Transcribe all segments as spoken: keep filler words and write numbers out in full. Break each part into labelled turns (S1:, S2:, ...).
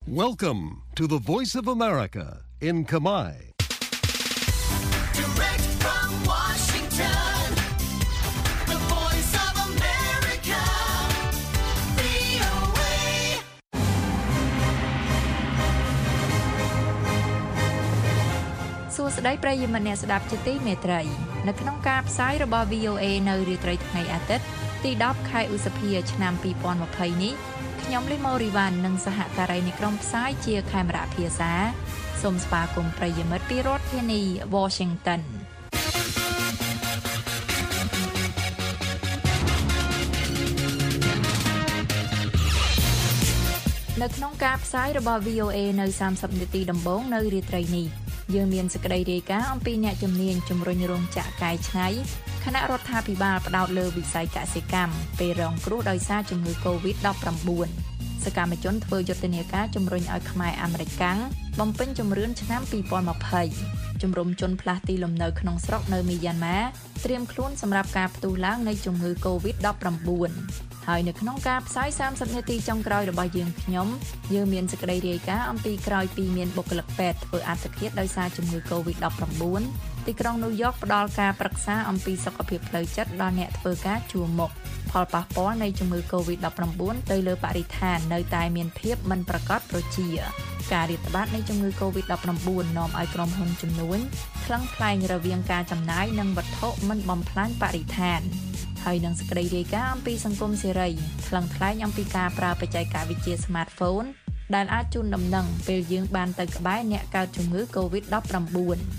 S1: Welcome to the Voice of America in Kamai.
S2: Direct from Washington, the Voice of America, វី អូ เอ
S3: សួស្តីប្រិយមិត្តអ្នកស្ដាប់ជាទីមេត្រីនៅក្នុងការផ្សាយរបស់ វី អូ เอ នៅរាត្រីថ្ងៃអាទិត្យទីដប់ខែឧសភាឆ្នាំពីរពាន់ម្ភៃនេះខ្ញុំលីម៉ូរីវ៉ាន់និងសហការីនៃក្រុមផ្សាយជាខេមរៈភាសាសូមស្វាគមន៍ប្រិយមិត្តពីរដ្ឋធានី Washington នៅក្នុងការផ្សាយរបស់ វី អូ เอ នៅសាមសិបនាទីដំបូងនៅរាត្រីនេះយើងមានសេចក្តីរាយការណ៍អំពីអ្នកជំនាញជំរុញរោងចក្រកែច្នៃគណៈរដ្ឋាភិបាលផ្ដោតលើវិស័យកសិកម្មពេលរងគ្រោះដោយសារជំងឺ កូវីដ ដប់ប្រាំបួន សកម្មជនធ្វើយុទ្ធនាការជំរុញឲ្យខ្មែរអាមេរិកកាំងបំពេញជំរឿនឆ្នាំពីរពាន់ម្ភៃជំរុំជនផ្លាស់ទីលំនៅក្នុងស្រុកនៅមីយ៉ាន់ម៉ាត្រៀមខ្លួនសម្រាប់ការផ្ទុះឡើងនៃជំងឺ កូវីដ ដប់ប្រាំបួន ហើយនៅក្នុងការផ្សាយសាមសិបនាទីចុងក្រោយរបស់យើងខ្ញុំយើងមានសេចក្តីរាយការណ៍អំពីក្រោយពីមានបុគ្គលិកពេទ្យធ្វើអត្តឃាតដោយសារជំងឺ កូវីដ ដប់ប្រាំបួន ទីក្រុងញូវយ៉កផ្ដល់ការប្រឹក្សាអំពីសុខភាពផ្លូវចិត្តដល់អ្នកធ្វើការជួរមុខផលប៉ះពាល់នៃជំងឺ កូវីដ ដប់ប្រាំបួន ទៅលើបរិស្ថាននៅតែមានភាពមិនប្រកបប្រជាការរាតត្បាតនៃជំងឺ កូវីដ ដប់ប្រាំបួន នាំឲ្យក្រុមហ៊ុនជំនួញថ្លឹងថ្លែងរវាងការចំណាយនិងវត្ថុមិនបំផ្លាញបរិស្ថានហើយនឹងសេចក្តីរាយការណ៍អំពីសង្គមសេរីថ្លឹងថ្លែងអំពីការប្រើបច្ចេកវិទ្យា Smartphone ដែលអាចជូនដំណឹងពេលយើងបានទៅក្បែរអ្នកកើតជំងឺ កូវីដ ដប់ប្រាំបួន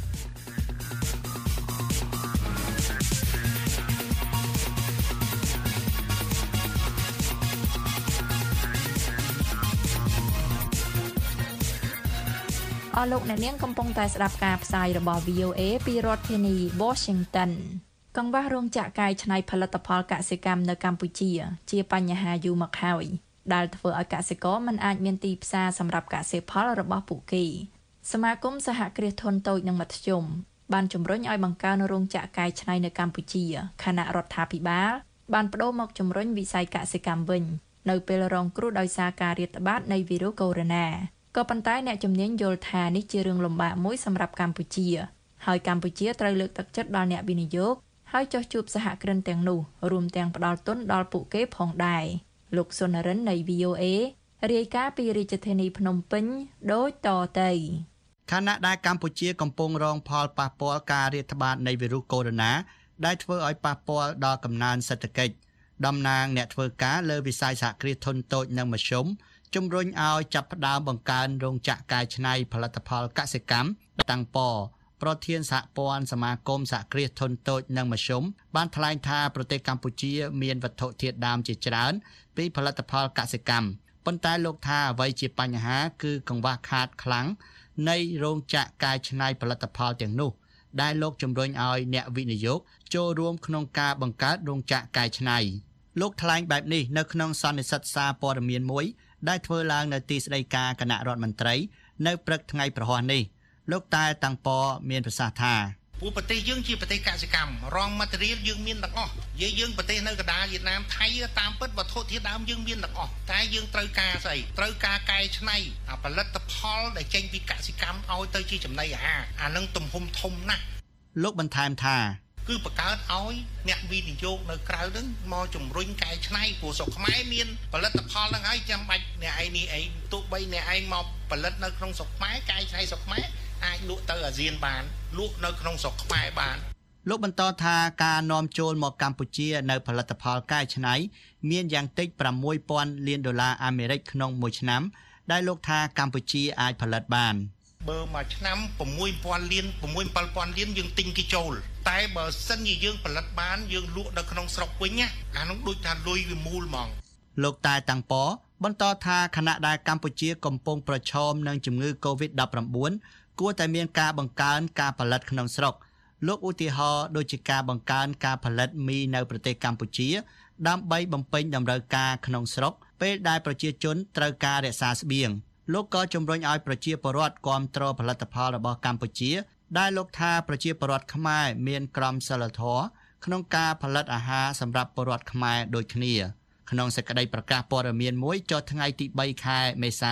S3: អស់លោកអ្នកនាងកំពុងតែស្ដាប់ការផ្សាយរបស់ វី អូ เอ ពីរដ្ឋធានី Washington កង្វះរោងចក្រកែច្នៃផលិតផលកសិកម្មនៅកម្ពុជាជាបញ្ហាយូរមកហើយដែលធ្វើឲ្យកសិករមិនអាចមានទីផ្សារសម្រាប់កសិផលរបស់ពួកគេសមាគមសហគ្រាសធុនតូចនិងមធ្យមបានជំរុញឲ្យបង្កើនរោងចក្រកែច្នៃនៅកម្ពុជាខណៈរដ្ឋាភិបាលបានប្តូរមកជំរុញវិស័យកសិកម្មវិញនៅពេលរងគ្រោះដោយសារការរាតត្បាតនៃវីរុសកូវីដ ក៏ប៉ុន្តែអ្នកជំនាញយល់ថានេះជារឿងលំបាកមួយសម្រាប់កម្ពុជាហើយកម្ពុជាត្រូវលើកទឹកចិត្តដល់អ្នកវិនិយោគហើយចុះជួបសហគ្រិនទាំងនោះរួមទាំងផ្ដល់ទុនដល់ពួកគេផងដែរលោកសុនរិននៃ វី អូ เอ រាយការណ៍ពីរាជធានីភ្នំពេញដូចតទៅ
S4: ខណៈដែលកម្ពុជាកំពុងរងផលប៉ះពាល់ការរាតត្បាតនៃវីរុសកូវីដ ដែលធ្វើឲ្យប៉ះពាល់ដល់កំណើនសេដ្ឋកិច្ចតំណាងអ្នកធ្វើការលើវិស័យសហគ្រាសធុនតូចនិងមធ្យមជំរុញឲ្យចាប់ផ្ដើមបង្កើនរោងចក្រកែច្នៃផលិតផលកសិកម្មតាំងពប្រធានសហព័ន្ធសមាគមសហគ្រាសធុនតូចនិងមធ្យមបានថ្លែងថាប្រទេសកម្ពុជាមានវត្ថុធាតុដើមជាច្រើនពីផលិតផលកសិកម្មប៉ុន្តែលោកថាអ្វីជាបញ្ហាគឺកង្វះខាតខ្លាំងនៃរោងចក្រកែច្នៃផលិតផលទាំងនោះដែលលោកជំរុញឲ្យអ្នកវិនិយោគចូលរួមក្នុងការបង្កើតរោងចក្រកែច្នៃលោកថ្លែងបែបនេះនៅក្នុងសន្និសីទសារព័ត៌មានមួយដែលធ្វើឡើងនៅទីស្តីការគណៈរដ្ឋមន្ត្រីនៅព្រឹកថ្ងៃប្រហ័សនេះលោកតែតាំងពមានប្រសាសន៍ថា
S5: ពួកប្រទេសយើងជាប្រទេសកសិកម្មរងម៉ាតេរៀលយើងមានទាំងអស់និយាយយើងប្រទេសនៅកណ្ដាលវៀតណាមថៃតាមពិតវត្ថុធាតុដើមយើងមានទាំងអស់តែយើងត្រូវការស្អីត្រូវការកែច្នៃអាផលិតផលដែលចេញពីកសិកម្មឲ្យទៅជាចំណីអាហារអានឹងទំហំធំណាស់
S4: លោកបន្ថែមថា
S5: គឺបង្កើតឲ្យអ្នកវិនិយោគនៅក្រៅហ្នឹងមកជំរុញកែច្នៃព្រោះស្រុកខ្មែរមានផលិតផលហ្នឹងហើយចាំបាច់អ្នកឯងនេះឯងទោះបីអ្នកឯងមកផលិតនៅក្នុងស្រុកខ្មែរកែច្នៃស្រុកខ្មែរអាចលក់ទៅអាស៊ានបានលក់នៅក្នុងស្រុកខ្មែរបាន
S4: លោកបន្តថាការនាំចូលមកកម្ពុជានៅផលិតផលកែច្នៃមានយ៉ាងតិចប្រាំមួយពាន់លានដុល្លារអាមេរិកក្នុងមួយឆ្នាំដែលលោកថាកម្ពុជាអាចផលិតបាន
S5: បើមួយឆ្នាំប្រាំមួយពាន់លានប្រាំមួយ bảyពាន់លានយើងទិញគេចូលតែបើសិនជាយើងផលិតបានយើងលក់នៅក្នុងស្រុកវិញណាអានោះដូចថាលុយវាមូលហ្មង
S4: លោកតែតាំងពបន្តថាខណៈដែលកម្ពុជាកំពុងប្រឈមនឹងជំងឺ កូវីដ ដប់ប្រាំបួន គួរតែមានការបង្កើនការផលិតក្នុងស្រុកលោកឧទាហរណ៍ដូចជាការបង្កើនការផលិតមីនៅប្រទេសកម្ពុជាដើម្បីបំពេញតម្រូវការក្នុងស្រុកពេលដែលប្រជាជនត្រូវការរក្សាស្បៀងលោកក៏ជំរុញឲ្យប្រជាពលរដ្ឋគាំទ្រផលិតផលរបស់កម្ពុជាដែលលោកថាប្រជាពលរដ្ឋខ្មែរមានក្រមសីលធម៌ក្នុងការផលិតអាហារសម្រាប់ពលរដ្ឋខ្មែរដូចគ្នាក្នុងសេចក្តីប្រកាសព័ត៌មានមួយចុះថ្ងៃទី បី ខែមេសា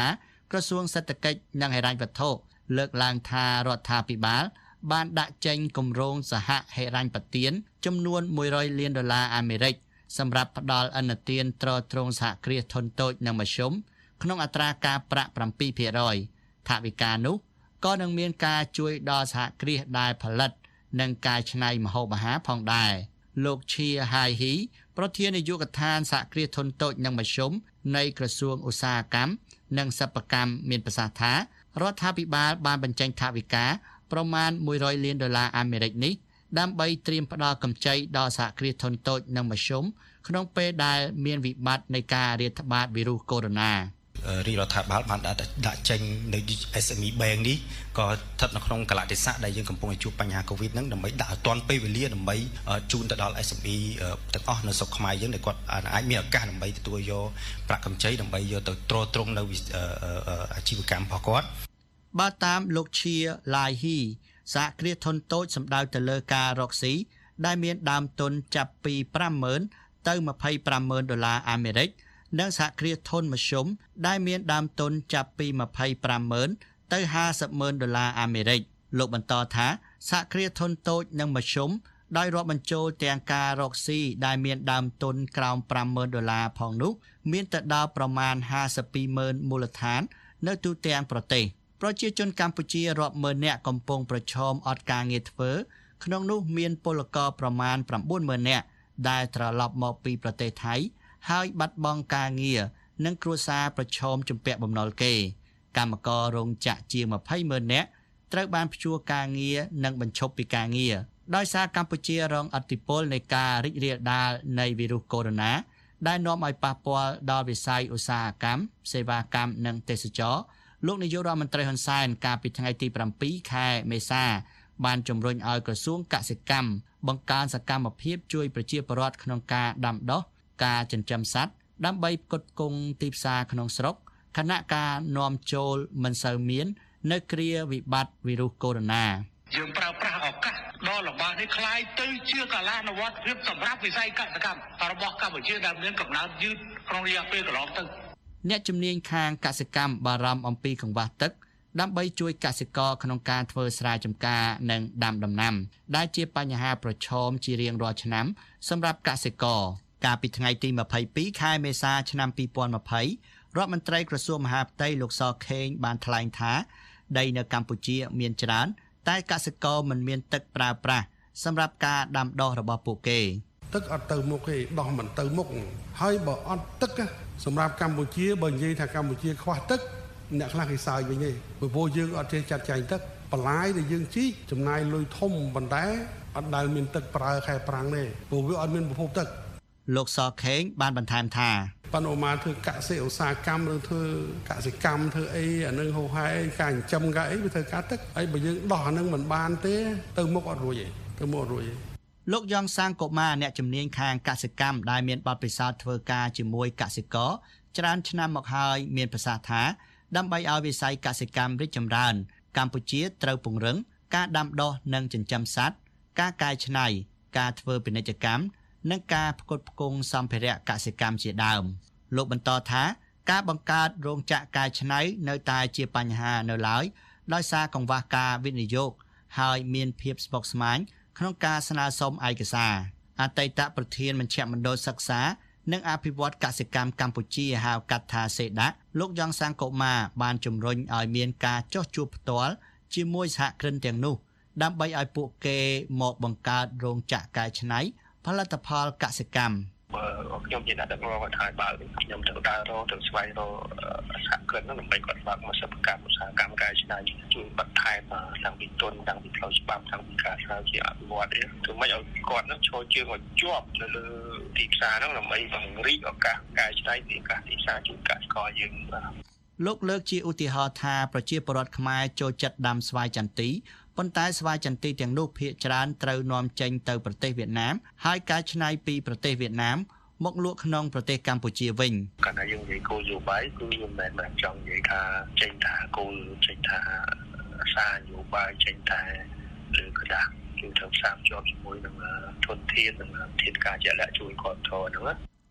S4: ក្រសួងសេដ្ឋកិច្ចនិងហិរញ្ញវត្ថុលើកឡើងថារដ្ឋាភិបាលបានដាក់ចេញគម្រោងសហហិរញ្ញប្បទានចំនួនមួយរយលានដុល្លារអាមេរិកសម្រាប់ផ្ដល់ឥណទានទ្រទ្រង់សហគ្រាសធុនតូចនិងមធ្យមក្នុងអត្រាការប្រាក់ bảyភាគរយ ថវិកានោះក៏នឹងមានការជួយដល់សហគ្រាសដែលផលិតនិងកែច្នៃម្ហូបអាហារផងដែរលោកឈៀហៃហ៊ីប្រធាននាយកដ្ឋានសហគ្រាសធុនតូចនិងមធ្យមនៃក្រសួងឧស្សាហកម្មនិងសិប្បកម្មមានប្រសាសន៍ថារដ្ឋាភិបាលបានបញ្ចេញថវិកាប្រមាណមួយរយលានដុល្លារអាមេរិកនេះដើម្បីត្រៀមផ្ដល់កម្ចីដល់សហគ្រាសធុនតូចនិងមធ្យមក្នុងពេលដែលមានវិបត្តិនៃការរាតត្បាតវីរុសកូវីដ -ដ
S6: -រាជរដ្ឋាភិបាលបានដាក់ដាក់ចេញនៅ เอส เอ็ม อี Bank នេះក៏ស្ថិតនៅក្នុងកលៈទេសៈដែលយើងកំពុងជួបបញ្ហា COVID ហ្នឹងដើម្បីដាក់ឲ្យទាន់ពេលវេលាដើម្បីជូនទៅដល់ เอส เอ็ม อี ទាំងអស់នៅស្រុកខ្មែរយើងដែលគាត់អាចមានឱកាសដើម្បីទទួលយកប្រាក់កម្ចីដើម្បីយកទៅទ្រទ្រង់នៅអាជីវកម្មរបស់គាត់
S4: បើតាមលោកឈៀឡាយហ៊ីសហគ្រាសធុនតូចសំដៅទៅលើការរកស៊ីដែលមានដើមទុនចាប់ពី ប្រាំម៉ឺន ទៅ ម្ភៃប្រាំម៉ឺន ដុល្លារអាមេរិកនិងសហគ្រាសធុនមធ្យមដែលមានដើមទុនចាប់ពី ម្ភៃប្រាំម៉ឺន ទៅ ห้าสิบម៉ឺន ដុល្លារអាមេរិកលោកបន្តថាសហគ្រាសធុនតូចនិងមធ្យមដោយរាប់បញ្ចូលទាំងការរកស៊ីដែលមានដើមទុនក្រោម ប្រាំម៉ឺន ដុល្លារផងនោះមានទៅដល់ប្រមាណ ห้าสิบពីរម៉ឺន មូលដ្ឋាននៅទូទាំងប្រទេសប្រជាជនកម្ពុជារាប់ម៉ឺននាក់កំពុងប្រឈមអត់ការងារធ្វើក្នុងនោះមានពលករប្រមាណ ប្រាំបួនម៉ឺននាក់ដែលត្រឡប់មកពីប្រទេសថៃហើយបាត់បង់ការងារនិងគ្រួសារប្រឈមជំពាក់បំណុលគេកម្មកររោងចក្រជាង ម្ភៃម៉ឺននាក់ត្រូវបានព្យួរការងារនិងបញ្ឈប់ពីការងារដោយសារកម្ពុជារងឥទ្ធិពលនៃការរីករាលដាលនៃវីរុសកូវីដ -ដែលនាំឲ្យប៉ះពាល់ដល់វិស័យឧស្សាហកម្មសេវាកម្មនិងទេសចរណ៍លោកនាយករដ្ឋមន្ត្រីហ៊ុនសែនកាលពីថ្ងៃទី ប្រាំពីរ ខែមេសាបានជំរុញឲ្យក្រសួងកសិកម្មបង្កើនសកម្មភាពជួយប្រជាពលរដ្ឋក្នុងការដាំដុះការចិញ្ចឹមសត្វដើម្បីផ្គត់ផ្គង់ទីផ្សារក្នុងស្រុកខណៈការនាំចូលមិនសូវមាននៅគ្រាវិបត្តិវីរុសកូវីដ -
S7: យើងប្រើប្រាស់ឱកាសដ៏លំបាកនេះคล้ายទៅជាកលានុវត្តភាពសម្រាប់វិស័យកសិកម្មរបស់កម្ពុជាដែលមានកំណើតយឺតក្នុងរយៈពេលកន្លងទៅ
S4: អ្នកជំនាញខាងកសិកម្មបារម្ភអំពីកង្វះទឹកដើម្បីជួយកសិករក្នុងការធ្វើស្រែចម្ការនិងដាំដំណាំដែលជាបញ្ហាប្រឈមជារៀងរាល់ឆ្នាំសម្រាប់កសិករកាលពីថ្ងៃទី ម្ភៃពីរ ខែមេសាឆ្នាំពីរពាន់ម្ភៃរដ្ឋមន្ត្រីក្រសួងមហាផ្ទៃលោកសខេងបានថ្លែងថាដីនៅកម្ពុជាមានច្រើនតែកសិករមិនមានទឹកប្រើប្រាស់សម្រាប់ការដាំដុះរបស់ពួកគេ
S8: ទឹកអត់ទៅមុខទេដោះមិនទៅមុខហើយបើអត់ទឹកសម្រាប់កម្ពុជាបើនិយាយថាកម្ពុជាខ្វះទឹកអ្នកខ្លះគេសើចវិញទេព្រោះយើងអត់ចេះចាត់ចែងទឹកបន្លាយដែលយើងជីកចំណាយលុយធំប៉ុន្តែអត់ដែលមានទឹកប្រើខែប្រាំងទេព្រោះវាអត់មានប្រភពទឹក
S4: លោកសខេងបានបន្ថែមថា
S8: ប៉ុន្តែមកធ្វើកសិឧស្សាហកម្មឬធ្វើកសិកម្មធ្វើអីអានឹងហូហែការចិញ្ចឹមការអីវាធ្វើការទឹកហើយបើយើងដោះអានឹងមិនបានទេទៅមុខអត់រួចទេទៅមុខអត់រួចទេ
S4: លោកយ៉ងសាងកុមារអ្នកជំនាញខាងកសិកម្មដែលមានបទពិសោធន៍ធ្វើការជាមួយកសិករច្រើនឆ្នាំមកហើយមានប្រសាសន៍ថាដើម្បីឲ្យវិស័យកសិកម្មរីកចម្រើនកម្ពុជាត្រូវពង្រឹងការដាំដុះនិងចិញ្ចឹមសត្វការកែច្នៃការធ្វើពាណិជ្ជកម្មនិងការផ្គត់ផ្គង់សម្ភារៈកសិកម្មជាដើមលោកបន្តថាការបង្កើតរោងចក្រកែច្នៃនៅតែជាបញ្ហានៅឡើយដោយសារកង្វះការវិនិយោគហើយមានភាពស្មុគស្មាញក្នុងការស្នើសុំឯកសារអតីតប្រធានមជ្ឈមណ្ឌលសិក្សានិងអភិវឌ្ឍកសិកម្មកម្ពុជាហៅកាត់ថាសេដាលោកយ៉ងសាងកុមារបានជំរុញឲ្យមានការចុះជួបផ្ទាល់ជាមួយសហគ្រិនទាំងនោះដើម្បីឲ្យពួកគេមកបង្កើតរោងចក្រកែច្នៃផលិតផលកសិកម្ម
S7: បើខ្ញុំជាអ្នកដឹកនាំរដ្ឋាភិបាលខ្ញុំទៅដើររកទៅស្វែងរកសហគ្រិនដើម្បីគាត់បើកមកសិប្បកម្មឧស្សាហកម្មកែច្នៃជួយបន្ថែមទាំងពីទុនទាំងពីផ្លូវច្បាប់ទាំងពីការស្រាវជ្រាវអភិវឌ្ឍន៍ធ្វើម៉េចឲ្យគាត់នឹងចូលជើងឲ្យជាប់នៅលើទីផ្សារហ្នឹងដើម្បីបង្រីកឱកាសកែច្នៃពីឱកាសទីផ្សារជួយកសិករយើង
S4: លោកលើកជាឧទាហរណ៍ថាប្រជាពលរដ្ឋខ្មែរចូលចិត្តដាំស្វាយចន្ទីប៉ុន្តែស្វាយចន្ទីទាំងនោះភាគច្រើនត្រូវនាំចេញទៅប្រទេសវៀតណាមហើយកែច្នៃពីប្រទេសវៀតណាមមកលក់ក្នុងប្រទេសកម្ពុជាវិញ
S7: កាលណាយើងនិយាយគោលនយោបាយគឺមិនមែនបានចង់និយាយថាចេញថាគោលចេញថាសារនយោបាយចេញតែលើกระดาษគឺត្រូវផ្សារភ្ជាប់ជាមួយនឹងធនធាននិងធានការជាក់លាក់ជួយគ្រប់គ្រងហ្នឹង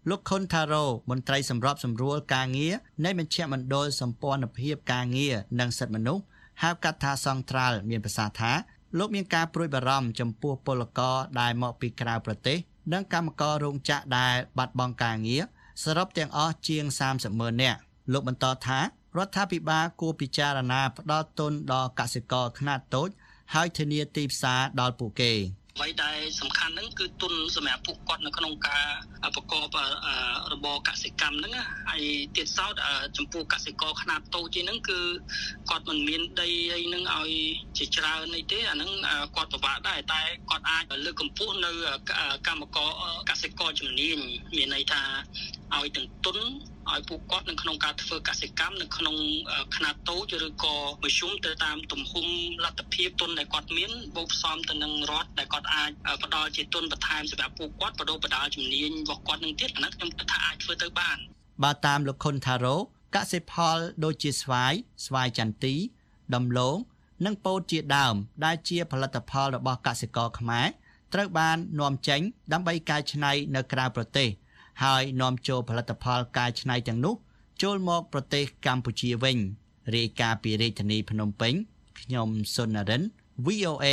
S4: លោកខុនថារ៉ូមន្ត្រីសម្របសម្រួលការងារនៃមជ្ឈមណ្ឌលសម្ព័ន្ធភាពការងារនិងសិទ្ធិមនុស្សហៅកាត់ថាសង្ត្រាល់មានប្រសាសន៍ថាលោកមានការព្រួយបារម្ភចំពោះពលករដែលមកពីក្រៅប្រទេសនិងកម្មកររោងចក្រដែលបាត់បង់ការងារសរុបទាំងអស់ជាងសាមសិបម៉ឺននាក់លោកបន្តថារដ្ឋាភិបាលគួរពិចារណាផ្ដល់ទុនដល់កសិករខ្នាតតូចហើយធានាទីផ្សារដល់ពួកគេអ្វីដែលសំខាន់ហ្នឹងគឺទុនសម្រាប់ពួកគាត់នៅក្នុងការប្រកបរបរកសិកម្មហ្នឹងហើយទៀតសោតចំពោះកសិករខ្នាតតូចហ្នឹងគឺគាត់មិនមានដីអីហ្នឹងឲ្យជាច្រើនអីទេអាហ្នឹងគាត់ពិបាកដែរតែគាត់អាចលើកកម្ពស់នៅកម្មករកសិករជំនាញមានន័យថាឲ្យទាំងទុនឲ្យពួកគាត់នៅក្នុងការធ្វើកសិកម្មនៅក្នុងខ្នាតតូចឬក៏មធ្យមទៅតាមទំហំលទ្ធភាពទុនដែលគាត់មានបូកផ្សំទៅនឹងរដ្ឋដែលគាត់អាចផ្ដល់ជាទុនបន្ថែមសម្រាប់ពួកគាត់បដូរបណ្ដាលជំនាញរបស់គាត់នឹងទៀតអានោះខ្ញុំគិតថាអាចធ្វើទៅបានបើតាមលោកខុនថារ៉ូកសិផលដូចជាស្វាយស្វាយចន្ទទីដំឡូងនិងពោតជាដើមដែលជាផលិតផលរបស់កសិករខ្មែរត្រូវបាននាំចេញដើម្បីកែច្នៃនៅក្រៅប្រទេសហើយនាំចូលផលិតផលកែច្នៃទាំងនោះចូលមកប្រទេសកម្ពុជាវិញរាយការណ៍ពីរាជធានីភ្នំពេញខ្ញុំសុននរិន វី អូ เอ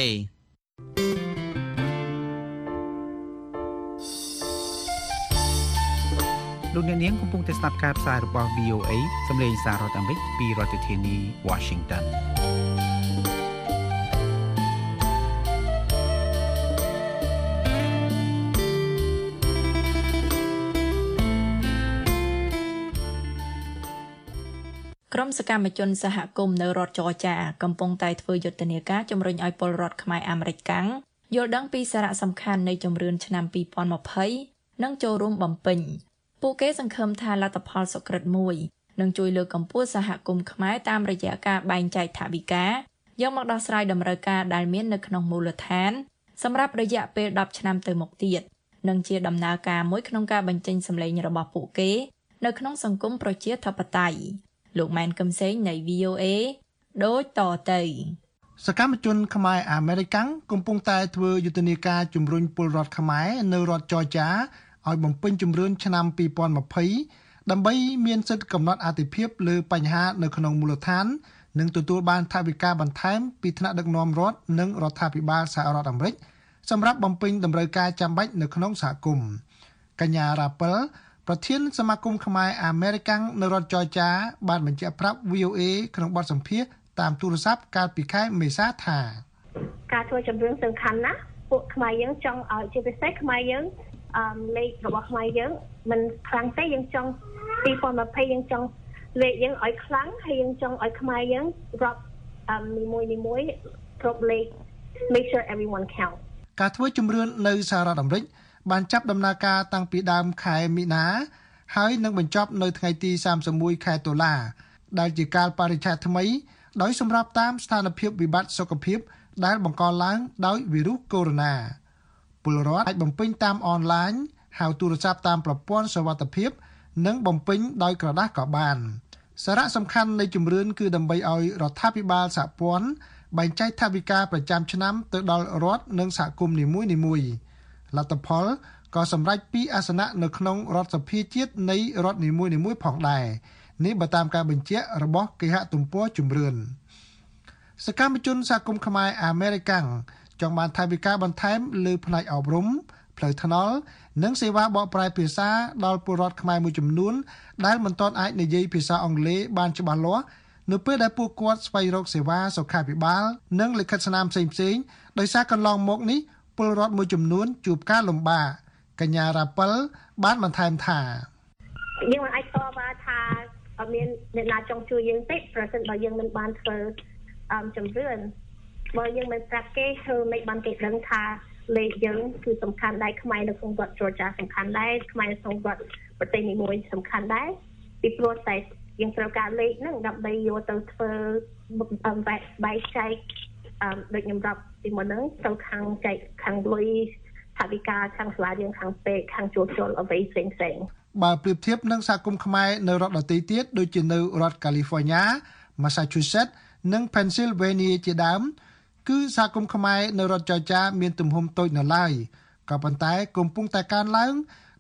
S9: លោកអ្នកនាងកំពុងតែស្ដាប់ការផ្សាយរបស់ វី អូ เอ សម្លេងសាររដ្ឋអាមេរិកពីរដ្ឋធានី Washington
S3: ក្រុមសកម្មជនសហគមន៍នៅរដ្ឋចរចាកំពុងតែធ្វើយុទ្ធនាការជំរុញឲ្យពលរដ្ឋខ្មែរអាមេរិកកាំងយល់ដឹងពីសារៈសំខាន់នៃជំរឿនឆ្នាំពីរពាន់ម្ភៃនិងចូលរួមបំពេញពួកគេសង្ឃឹមថាលទ្ធផលសុក្រិតមួយនឹងជួយលើកកម្ពស់សហគមន៍ខ្មែរតាមរយៈការបែងចែកថវិកាយកមកដោះស្រាយតម្រូវការដែលមាននៅក្នុងមូលដ្ឋានសម្រាប់រយៈពេលដប់ឆ្នាំទៅមុខទៀតនិងជាដំណើរការមួយក្នុងការបញ្ចេញសម្លេងរបស់ពួកគេនៅក្នុងសង្គមប្រជាធិបតេយ្យលោកម៉ែនកឹមសេងនៃ វី អូ เอ ដូចតទៅ
S10: សកម្មជនខ្មែរអាមេរិកាំងកំពុងតែធ្វើយុទ្ធនាការជំរុញពលរដ្ឋខ្មែរនៅរដ្ឋចរចាឲ្យបំពេញជំរឿនឆ្នាំពីរពាន់ម្ភៃដើម្បីមានសិទ្ធិកំណត់អាទិភាពលើបញ្ហានៅក្នុងមូលដ្ឋាននិងទទួលបានថវិកាបន្ថែមពីថ្នាក់ដឹកនាំរដ្ឋនិងរដ្ឋាភិបាលសហរដ្ឋអាមេរិកសម្រាប់បំពេញតម្រូវការចាំបាច់នៅក្នុងសហគមន៍កញ្ញារ៉ាពិលប្រធានសមាគមខ្មែរអាមេរិកាំងនៅរដ្ឋចរចាបានបញ្ជាក់ប្រាប់ វី អូ เอ ក្នុងបទសម្ភាសន៍តាមទូរស័ព្ទកាលពីខែមេសាថា
S11: ការធ្វើជំរឿនសំខាន់ណាស់ពួកខ្មែរយើងចង់ឲ្យជាពិសេសខ្មែរយើងអឺលេខរបស់ខ្មែរយើងមិនខ្លាំងទេយើងចង់ពីរពាន់ម្ភៃយើងចង់លេខយើងឲ្យខ្លាំងហើយយើងចង់ឲ្យខ្មែរយើងរាប់អឺនីមួយនីមួយគ្រប់លេខ make sure everyone count
S10: ការធ្វើជំរឿននៅសហរដ្ឋអាមេរិកបានចាប់ដំណើរការតាំងពីដើមខែមីនាហើយនឹងបញ្ចប់នៅថ្ងៃទីសាមសិបមួយខែតុលាដែលជាកាលបរិច្ឆេទថ្មីដោយសម្រាប់តាមស្ថានភាពវិបត្តិសុខភាពដែលបង្កឡើងដោយវីរុសកូវីដ -ពលរដ្ឋអាចបំពេញតាមអនឡាញហៅទូរស័ព្ទតាមប្រព័ន្ធសុវត្ថិភាពនិងបំពេញដោយក្រដាសក៏បានសារៈសំខាន់នៃជំរឿនគឺដើម្បីឲ្យរដ្ឋាភិបាលសហព័ន្ធបែងចែកថវិកាប្រចាំឆ្នាំទៅដល់រដ្ឋនិងសហគមន៍នីមួយៗលទ្ធផលក៏សម្រេចពីអាសនៈនៅក្នុងរដ្ឋសភាជាតិនៃរដ្ឋនីមួយៗផងដែរនេះបើតាមការបញ្ជាក់របស់គេហទំព័រជំរឿនសកម្មជនសហគមន៍ខ្មែរអាមេរិកាំងចង់បានថវិកាបន្ថែមលើផ្នែកអប់រំផ្លូវថ្នល់និងសេវាបកប្រែភាសាដល់ពលរដ្ឋខ្មែរមួយចំនួនដែលមិនទាន់អាចនិយាយភាសាអង់គ្លេសបានច្បាស់លាស់នៅពេលដែលពួកគាត់ស្វែងរកសេវាសុខាភិបាលនិងលិខិតស្នាមផ្សេងៗដោយសារកន្លងមកនេះពលរដ្ឋមួយចំនួនជួបការលំបាកកញ្ញារ៉ាពិលបានបន្ថែមថា
S11: យើងមិនអាចតបថាអត់មានអ្នកណាចង់ជួយយើងទេប្រសិនបើយើងមិនបានធ្វើអមជំរឿនបើយើងមិនប្រាប់គេគឺមិនបានគេដឹងថាលេខយើងគឺសំខាន់ដែរខ្មែរនៅក្នុងរដ្ឋ Georgia សំខាន់ដែរខ្មែរនៅក្នុងរដ្ឋប្រទេសនីមួយសំខាន់ដែរពីព្រោះតែយើងត្រូវការលេខហ្នឹងដើម្បីយកទៅធ្វើបែកចែកអឺដូចខ្ញុំរាប់ពីមុនហ្នឹងទៅខាងចែកខាងលុយថវិកាខាងសាលារៀនខាងពេកខាងជួសជុលអ្វីផ្សេងផ្សេង
S10: បើប្រៀបធៀបនឹងសហគមន៍ខ្មែរនៅរដ្ឋដទៃទៀតដូចជានៅរដ្ឋ California, Massachusetts និង Pennsylvania ជាដើមគឺសហគមន៍ខ្មែរនៅរដ្ឋចរចាមានទំហំតូចនៅឡើយក៏ប៉ុន្តែកំពុងតែកើនឡើង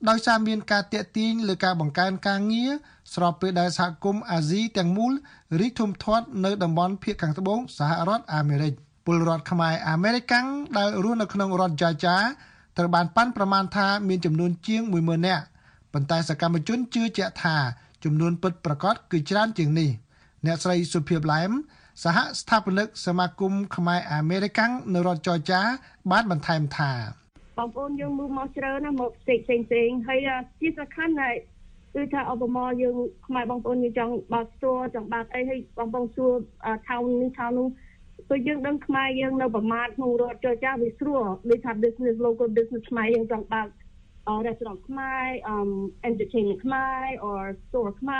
S10: ដោយសារមានការទាក់ទាញលើការបង្កើនការងារស្របពេលដែលសហគមន៍អាស៊ីទាំងមូលរីកធំធាត់នៅតំបន់ភាគខាងត្បូងសហរដ្ឋអាមេរិកពលរដ្ឋខ្មែរអាមេរិកាំងដែលរស់នៅក្នុងរដ្ឋយ៉ូជាត្រូវបានប៉ាន់ប្រមាណថាមានចំនួនជាង មួយម៉ឺន នាក់ប៉ុន្តែសកម្មជនជឿជាក់ថាចំនួនពិតប្រាកដគឺច្រើនជាងនេះអ្នកស្រីសុភាពឡែមសហស្ថាបនិកសមាគមខ្មែរអាមេរិកាំងនៅរដ្ឋយ៉ូជាបានបន្ថែមថា
S11: បងប្អូនយើងមើលមកច្រើនណាមកផ្សេងផ្សេងផ្សេងហើយជាសំខាន់ណាស់គឺថាឧបមាយើងខ្មែរបងប្អូនយើងចង់បើកស្ទួចង់បើកអីហើយបងប្អូនសួរថៅនេះថៅនោះព្រោះយើងដឹងខ្មែរយើងនៅប្រមាថក្នុងរដ្ឋចរចាវាស្រួលដូចថា business local business ខ្មែរយើងចង់បើក restaurant ខ្មែរ um entertainment ខ្មែរ or store ខ្មែរ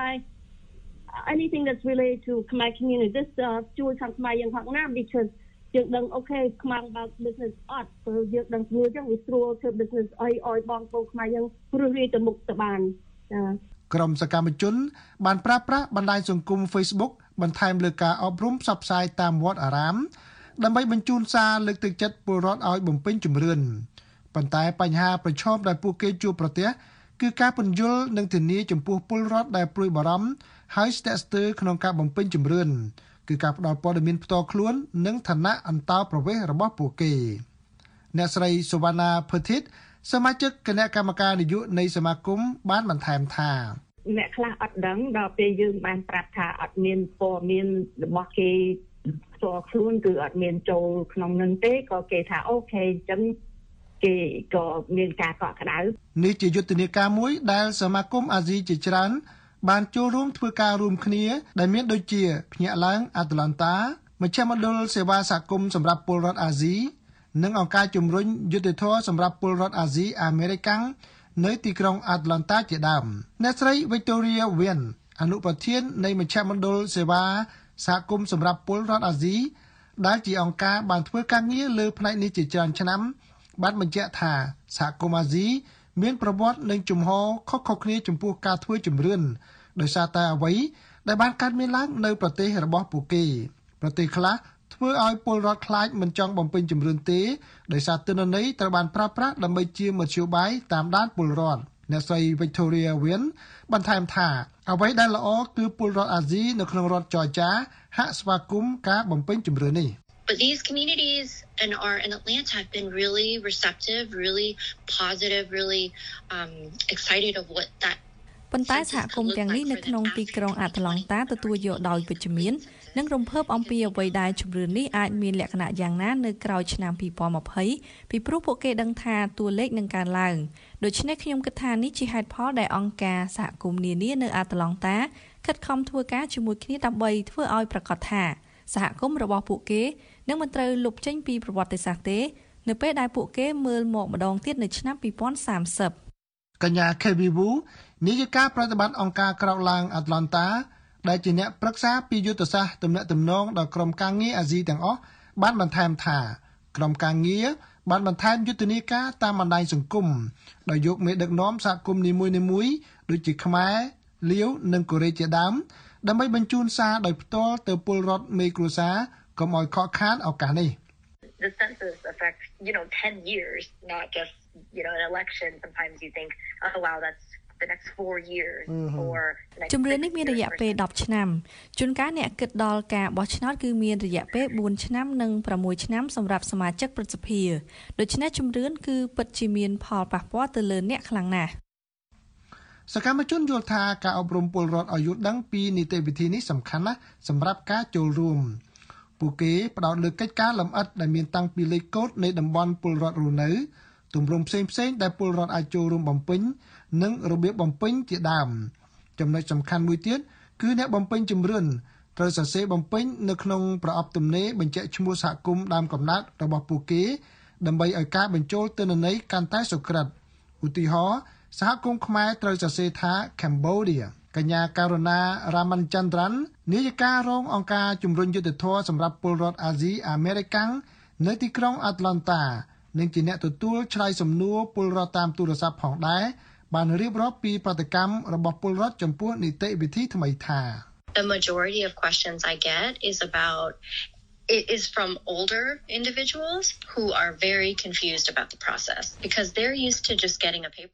S11: anything that's related to Khmer community this ជួយខាងខ្មែរយើងផងណា because យើងដឹងអូខេខ្មែរបើក business អត់ព្រោះយើងដឹងខ្លួនចឹងវាស្រួលធ្វើ business អីឲ្យបងប្អូនខ្មែរយើងព្រោះរីទៅមុខទៅបានចា
S10: ក្រុមសកម្មជនបានប្រើប្រាស់បណ្ដាញសង្គម Facebook បន្ថែមលើការអប់រំផ្សព្វផ្សាយតាមវត្តអារាមដើម្បីបញ្ជូនសារលើកទឹកចិត្តពលរដ្ឋឲ្យបំពេញជំរឿនប៉ុន្តែបញ្ហាប្រឈមដែលពួកគេជួបប្រទះគឺការពន្យល់និងធានាចំពោះពលរដ្ឋដែលព្រួយបារម្ភហើយស្ទាក់ស្ទើរក្នុងការបំពេញជំរឿនគឺការផ្ដល់ព័ត៌មានផ្ទាល់ខ្លួននិងឋានៈអន្តោប្រវេសន៍របស់ពួកគេអ្នកស្រីសុវណ្ណាភើធីតសមាជិកគណៈកម្មការនយោបាយនៃសមាគមបានបន្ថែមថា
S11: អ្នកខ្លះអត់ដឹងដល់ពេលយើងបានប្រាប់ថាអត់មានព័ត៌មានរបស់គេផ្ទាល់ខ្លួនគឺអត់មានចូលក្នុងនឹងទេក៏គេថាអូខេអញ្ចឹងគេក៏មានការកក់ក្ដៅ
S10: នេះជាយុទ្ធនាការមួយដែលសមាគមអាស៊ីជាច្រើនបានចូលរួមធ្វើការរួមគ្នាដែលមានដូចជាភ្នាក់ឡើងអាត្លង់តាមជ្ឈមណ្ឌលសេវាសហគមន៍សម្រាប់ពលរដ្ឋអាស៊ីនិងអង្គការជំរុញយុត្តិធម៌សម្រាប់ពលរដ្ឋអាស៊ីអាមេរិកាំងនៅទីក្រុងអាត្លង់តាជាដើមអ្នកស្រី Victoria Wien អនុប្រធាននៃមជ្ឈមណ្ឌលសេវាសហគមន៍សម្រាប់ពលរដ្ឋអាស៊ីដែលជាអង្គការបានធ្វើការងារលើផ្នែកនេះជាច្រើនឆ្នាំបានបញ្ជាក់ថាសហគមន៍អាស៊ីមានប្រវត្តិនិងជំហរខុសៗគ្នាចំពោះការធ្វើជំរឿនដោយសារតែអ្វីដែលបានកើតមានឡើងនៅប្រទេសរបស់ពួកគេប្រទេសខ្លះធ្វើឲ្យពលរដ្ឋខ្លាចមិនចង់បំពេញជំរឿនទេដោយសារទិន្នន័យត្រូវបានប្រើប្រាស់ដើម្បីជាមធ្យោបាយតាមដានពលរដ្ឋអ្នកស្រី Victoria Wien បន្ថែមថាអ្វីដែលល្អគឺពលរដ្ឋអាស៊ីនៅក្នុងរដ្ឋចរចាហាក់ស្វាគមន៍ការបំពេញជំរឿននេះ
S12: But these communities in our in Atlanta have been really receptive, really positive, really um, excited of what that
S3: ប៉ុន្តែសហគមន៍ទាំងនេះនៅក្នុងទីក្រុងអាត្លង់តាទទួលយកដោយវិជ្ជមាននិងរំភើបអំពីអ្វីដែលជំរឿននេះអាចមានលក្ខណៈយ៉ាងណានៅក្រោយឆ្នាំពីរពាន់ម្ភៃពីព្រោះពួកគេដឹងថាតួលេខនឹងកើនឡើងដូច្នេះខ្ញុំគិតថានេះជាហេតុផលដែលអង្គការសហគមន៍នានានៅអាត្លង់តាខិតខំធ្វើការជាមួយគ្នាដើម្បីធ្វើឲ្យប្រកាសថាសហគមន៍របស់ពួកគេនឹងមិនត្រូវលុបចេញពីប្រវត្តិសាស្ត្រទេនៅពេលដែលពួកគេមើលមកម្ដងទៀតនៅឆ្នាំពីរពាន់សាមសិប
S10: កញ្ញា Kevin Wu នាយិកាប្រតិបត្តិអង្គការក្រោកឡើងអាត្លង់តាដែលជាអ្នកប្រឹក្សាពីយុទ្ធសាស្ត្រទំនាក់ទំនងដល់ក្រុមការងារអាស៊ីទាំងអស់បានបន្ថែមថាក្រុមការងារបានបន្ថែមយុទ្ធនាការតាមបណ្ដាញសង្គមដោយយកមេដឹកនាំសហគមន៍នីមួយៗដូចជាខ្មែរលាវនិងកូរ៉េជាដើមដើម្បីបញ្ជូនសារដោយផ្ទាល់ទៅពលរដ្ឋមេគ្រួសារកុំឲ្យខកខានឱកាសនេះ
S13: The census affects, you know, ten years, not just, you know, an election. Sometimes you think, oh, wow, that's the next four years or the next
S3: ជំរឿននេះមានរយៈពេលដប់ឆ្នាំជួនកាលអ្នកគិតដល់ការបោះឆ្នោតគឺមានរយៈពេលបួនឆ្នាំនិងប្រាំមួយឆ្នាំសម្រាប់សមាជិកព្រឹទ្ធសភាដូច្នេះជំរឿនគឺពិតជាមានផលប៉ះពាល់ទៅលើអ្នកខ្លាំងណាស់
S10: សកម្មជនយល់ថាការអប់រំពលរដ្ឋឲ្យយល់ដឹងពីនីតិវិធីនេះសំខាន់ណាស់សម្រាប់ការចូលរួមពួកគេផ្ដោតលើកិច្ចការលម្អិតដែលមានតាំងពីលេខកូដនៃតំបន់ពលរដ្ឋរស់នៅទម្រង់ផ្សេងៗដែលពលរដ្ឋអាចចូលរួមបំពេញនិងរបៀបបំពេញជាដើមចំណុចសំខាន់មួយទៀតគឺអ្នកបំពេញជំរឿនត្រូវសរសេរបំពេញនៅក្នុងប្រអប់ទំនេរបញ្ជាក់ឈ្មោះសហគមន៍ដើមកំណើតរបស់ពួកគេដើម្បីឲ្យការបញ្ចូលទិន្នន័យកាន់តែសុក្រឹតឧទាហរណ៍សហគមន៍ខ្មែរត្រូវសរសេរថា Cambodia កញ្ញាការណារ៉ាម៉ាន់ចន្ទ្រាន់នាយិការរងអង្គការជំរុញយុត្តិធម៌សម្រាប់ពលរដ្ឋអាស៊ីអាមេរិកាំងនៅទីក្រុងអាត្លង់តានិងជាអ្នកទទួលឆ្លើយសំណួរពលរដ្ឋតាមទូរស័ព្ទផងដែរបានរៀបរាប់ពីប្រតិកម្មរបស់ពលរដ្ឋចំពោះនីតិវិធីថ្មីថា
S12: The majority of questions I get is about it is from older individuals who are very confused about the process because they're used to just getting a paper form.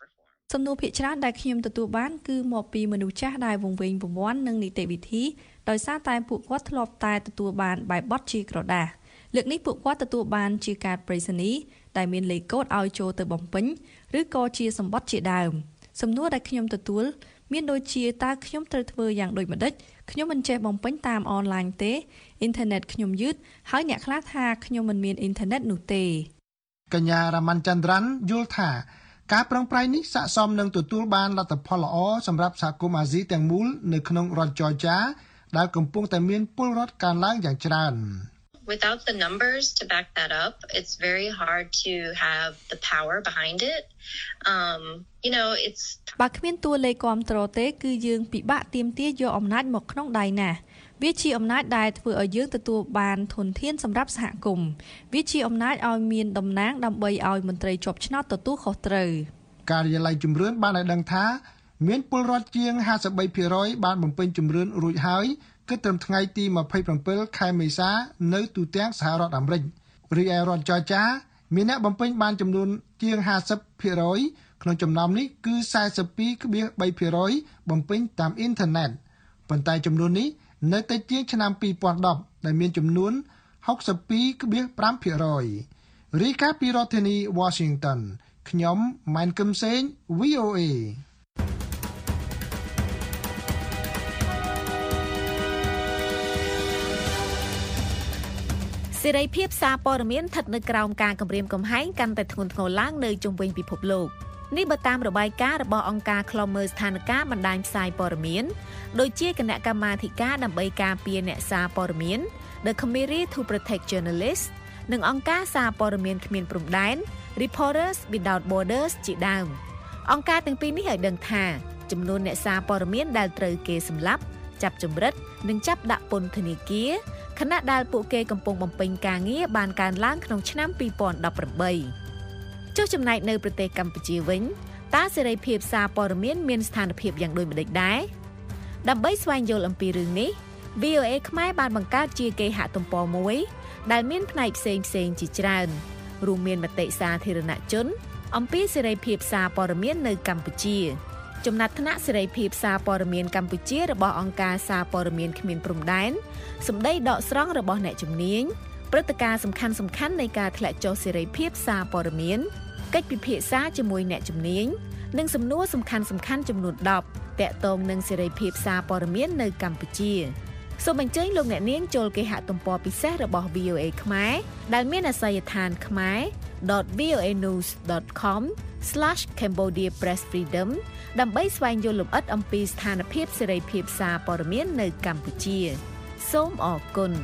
S14: សំណួរភាគច្រើនដែលខ្ញុំទទួលបានគឺមកពីមនុស្សចាស់ដែលវង្វេងវង្វាន់នឹងនីតិវិធីដោយសារតែពួកគាត់ធ្លាប់តែទទួលបានបែបបទជាក្រដាសលើកនេះពួកគាត់ទទួលបានជាកាតប្រៃសណីដែលមានលេខកូដឲ្យចូលទៅបំពេញឬក៏ជាសម្បត្តិជាដើមសំណួរដែលខ្ញុំទទួលមានដូចជាតើខ្ញុំត្រូវធ្វើយ៉ាងដូចម្តេចខ្ញុំមិនចេះបំពេញតាមអនឡាញទេអ៊ីនធឺណិតខ្ញុំយឺតហើយអ្នកខ្លះថាខ្ញុំមិនមានអ៊ីនធឺណិតនោះទេ
S10: កញ្ញារ៉ាម៉ាន់ចន្ទរ៉ាន់យល់ថាការប្រឹងប្រែងនេះស័ក្តិសមនឹងទទួលបានលទ្ធផលល្អសម្រាប់សហគមន៍អាស៊ីទាំងមូលនៅក្នុងរដ្ឋ Georgia ដែលកំពុងតែមានពលរដ្ឋកើនឡើងយ៉ាងច្រើន
S12: Without the numbers to back that up, it's very hard to have the power behind it. Um, you know, it's
S14: បើគ្មានតួលេខគាំទ្រទេគឺយើងពិបាកទាមទារយកអំណាចមកក្នុងដៃណាស់វាជាអំណាចដែលធ្វើឲ្យយើងទទួលបានធនធានសម្រាប់សហគមន៍វាជាអំណាចឲ្យមានតំណាងដើម្បីឲ្យមន្ត្រីជាប់ឆ្នោតទទួលខុសត្រូវ
S10: ការិយាល័យជំរឿនបានឲ្យដឹងថាមានពលរដ្ឋជាង ห้าสิบสามភាគរយ បានបំពេញជំរឿនរួចហើយគិតត្រឹមថ្ងៃទី ยี่สิบเจ็ด ខែមេសានៅទូទាំងសហរដ្ឋអាមេរិករីឯរដ្ឋ Georgia មានអ្នកបំពេញបានចំនួនជាង ห้าสิบភាគរយ ក្នុងចំណោមនេះគឺ สี่สิบสอง ភាគរយ បំពេញតាមអ៊ីនធឺណិតប៉ុន្តែចំនួននេះនៅតែជាងឆ្នាំ ยี่สิบสิบ ដែលមានចំនួន หกสิบสอง ភាគរយ រីកាពីរដ្ឋធានី Washington ខ្ញុំម៉ែនកឹមសេង វី អូ เอ
S15: សេរីភាពសារព័ត៌មានស្ថិតនៅក្រោមការគំរាមកំហែងកាន់តែធ្ងន់ធ្ងរឡើងនៅជុំវិញពិភពលោកនេះបើតាមរបាយការណ៍របស់អង្គការឃ្លាំមើលស្ថានភាពបណ្ដាញផ្សាយព័ត៌មានដូចជាគណៈកម្មាធិការដើម្បីការពារអ្នកសារព័ត៌មាន The Committee to Protect Journalists និងអង្គការសារព័ត៌មានគ្មានព្រំដែន Reporters Without Borders ជាដើមអង្គការទាំងពីរនេះឲ្យដឹងថាចំនួនអ្នកសារព័ត៌មានដែលត្រូវគេសម្លាប់ចាប់ចម្រិតនិងចាប់ដាក់ពន្ធនាគារខណៈដែលពួកគេកំពុងបំពេញការងារបានកើនឡើងក្នុងឆ្នាំ ยี่สิบสิบแปด ចុះចំណែកនៅប្រទេសកម្ពុជាវិញតើសេរីភាពសារព័ត៌មានមានស្ថានភាពយ៉ាងដូចម្តេចដែរដើម្បីស្វែងយល់អំពីរឿងនេះ វី អូ เอ ខ្មែរបានបង្កើតជាគេហទំព័រមួយដែលមានផ្នែកផ្សេងផ្សេងជាច្រើនរួមមានមតិសាធារណជនអំពីសេរីភាពសារព័ត៌មាននៅកម្ពុជាចំណាត់ថ្នាក់សេរីភាពសារព័ត៌មានកម្ពុជារបស់អង្គការសារព័ត៌មានគ្មានព្រំដែនសម្ដីដកស្រង់របស់អ្នកជំនាញព្រឹត្តិការណ៍សំខាន់សំខាន់នៃការធ្លាក់ចុះសេរីភាពសារព័ត៌មានកិច្ចពិភាក្សាជាមួយអ្នកជំនាញនិងសំណួរសំខាន់សំខាន់ចំនួនដប់ទាក់ទងនឹងសេរីភាពសារព័ត៌មាននៅកម្ពុជាសូមអញ្ជើញលោកអ្នកនាងចូលគេហទំព័រពិសេសរបស់ វី អូ เอ ខ្មែរដែលមានអាសយដ្ឋាន ខ្មែរ ដត វី អូ เอ นิวส์ ដត com ស្លាស cambodia press freedom ដើម្បីស្វែងយល់លម្អិតអំពីស្ថានភាពសេរីភាពសារព័ត៌មាននៅកម្ពុជាសូមអរគុណ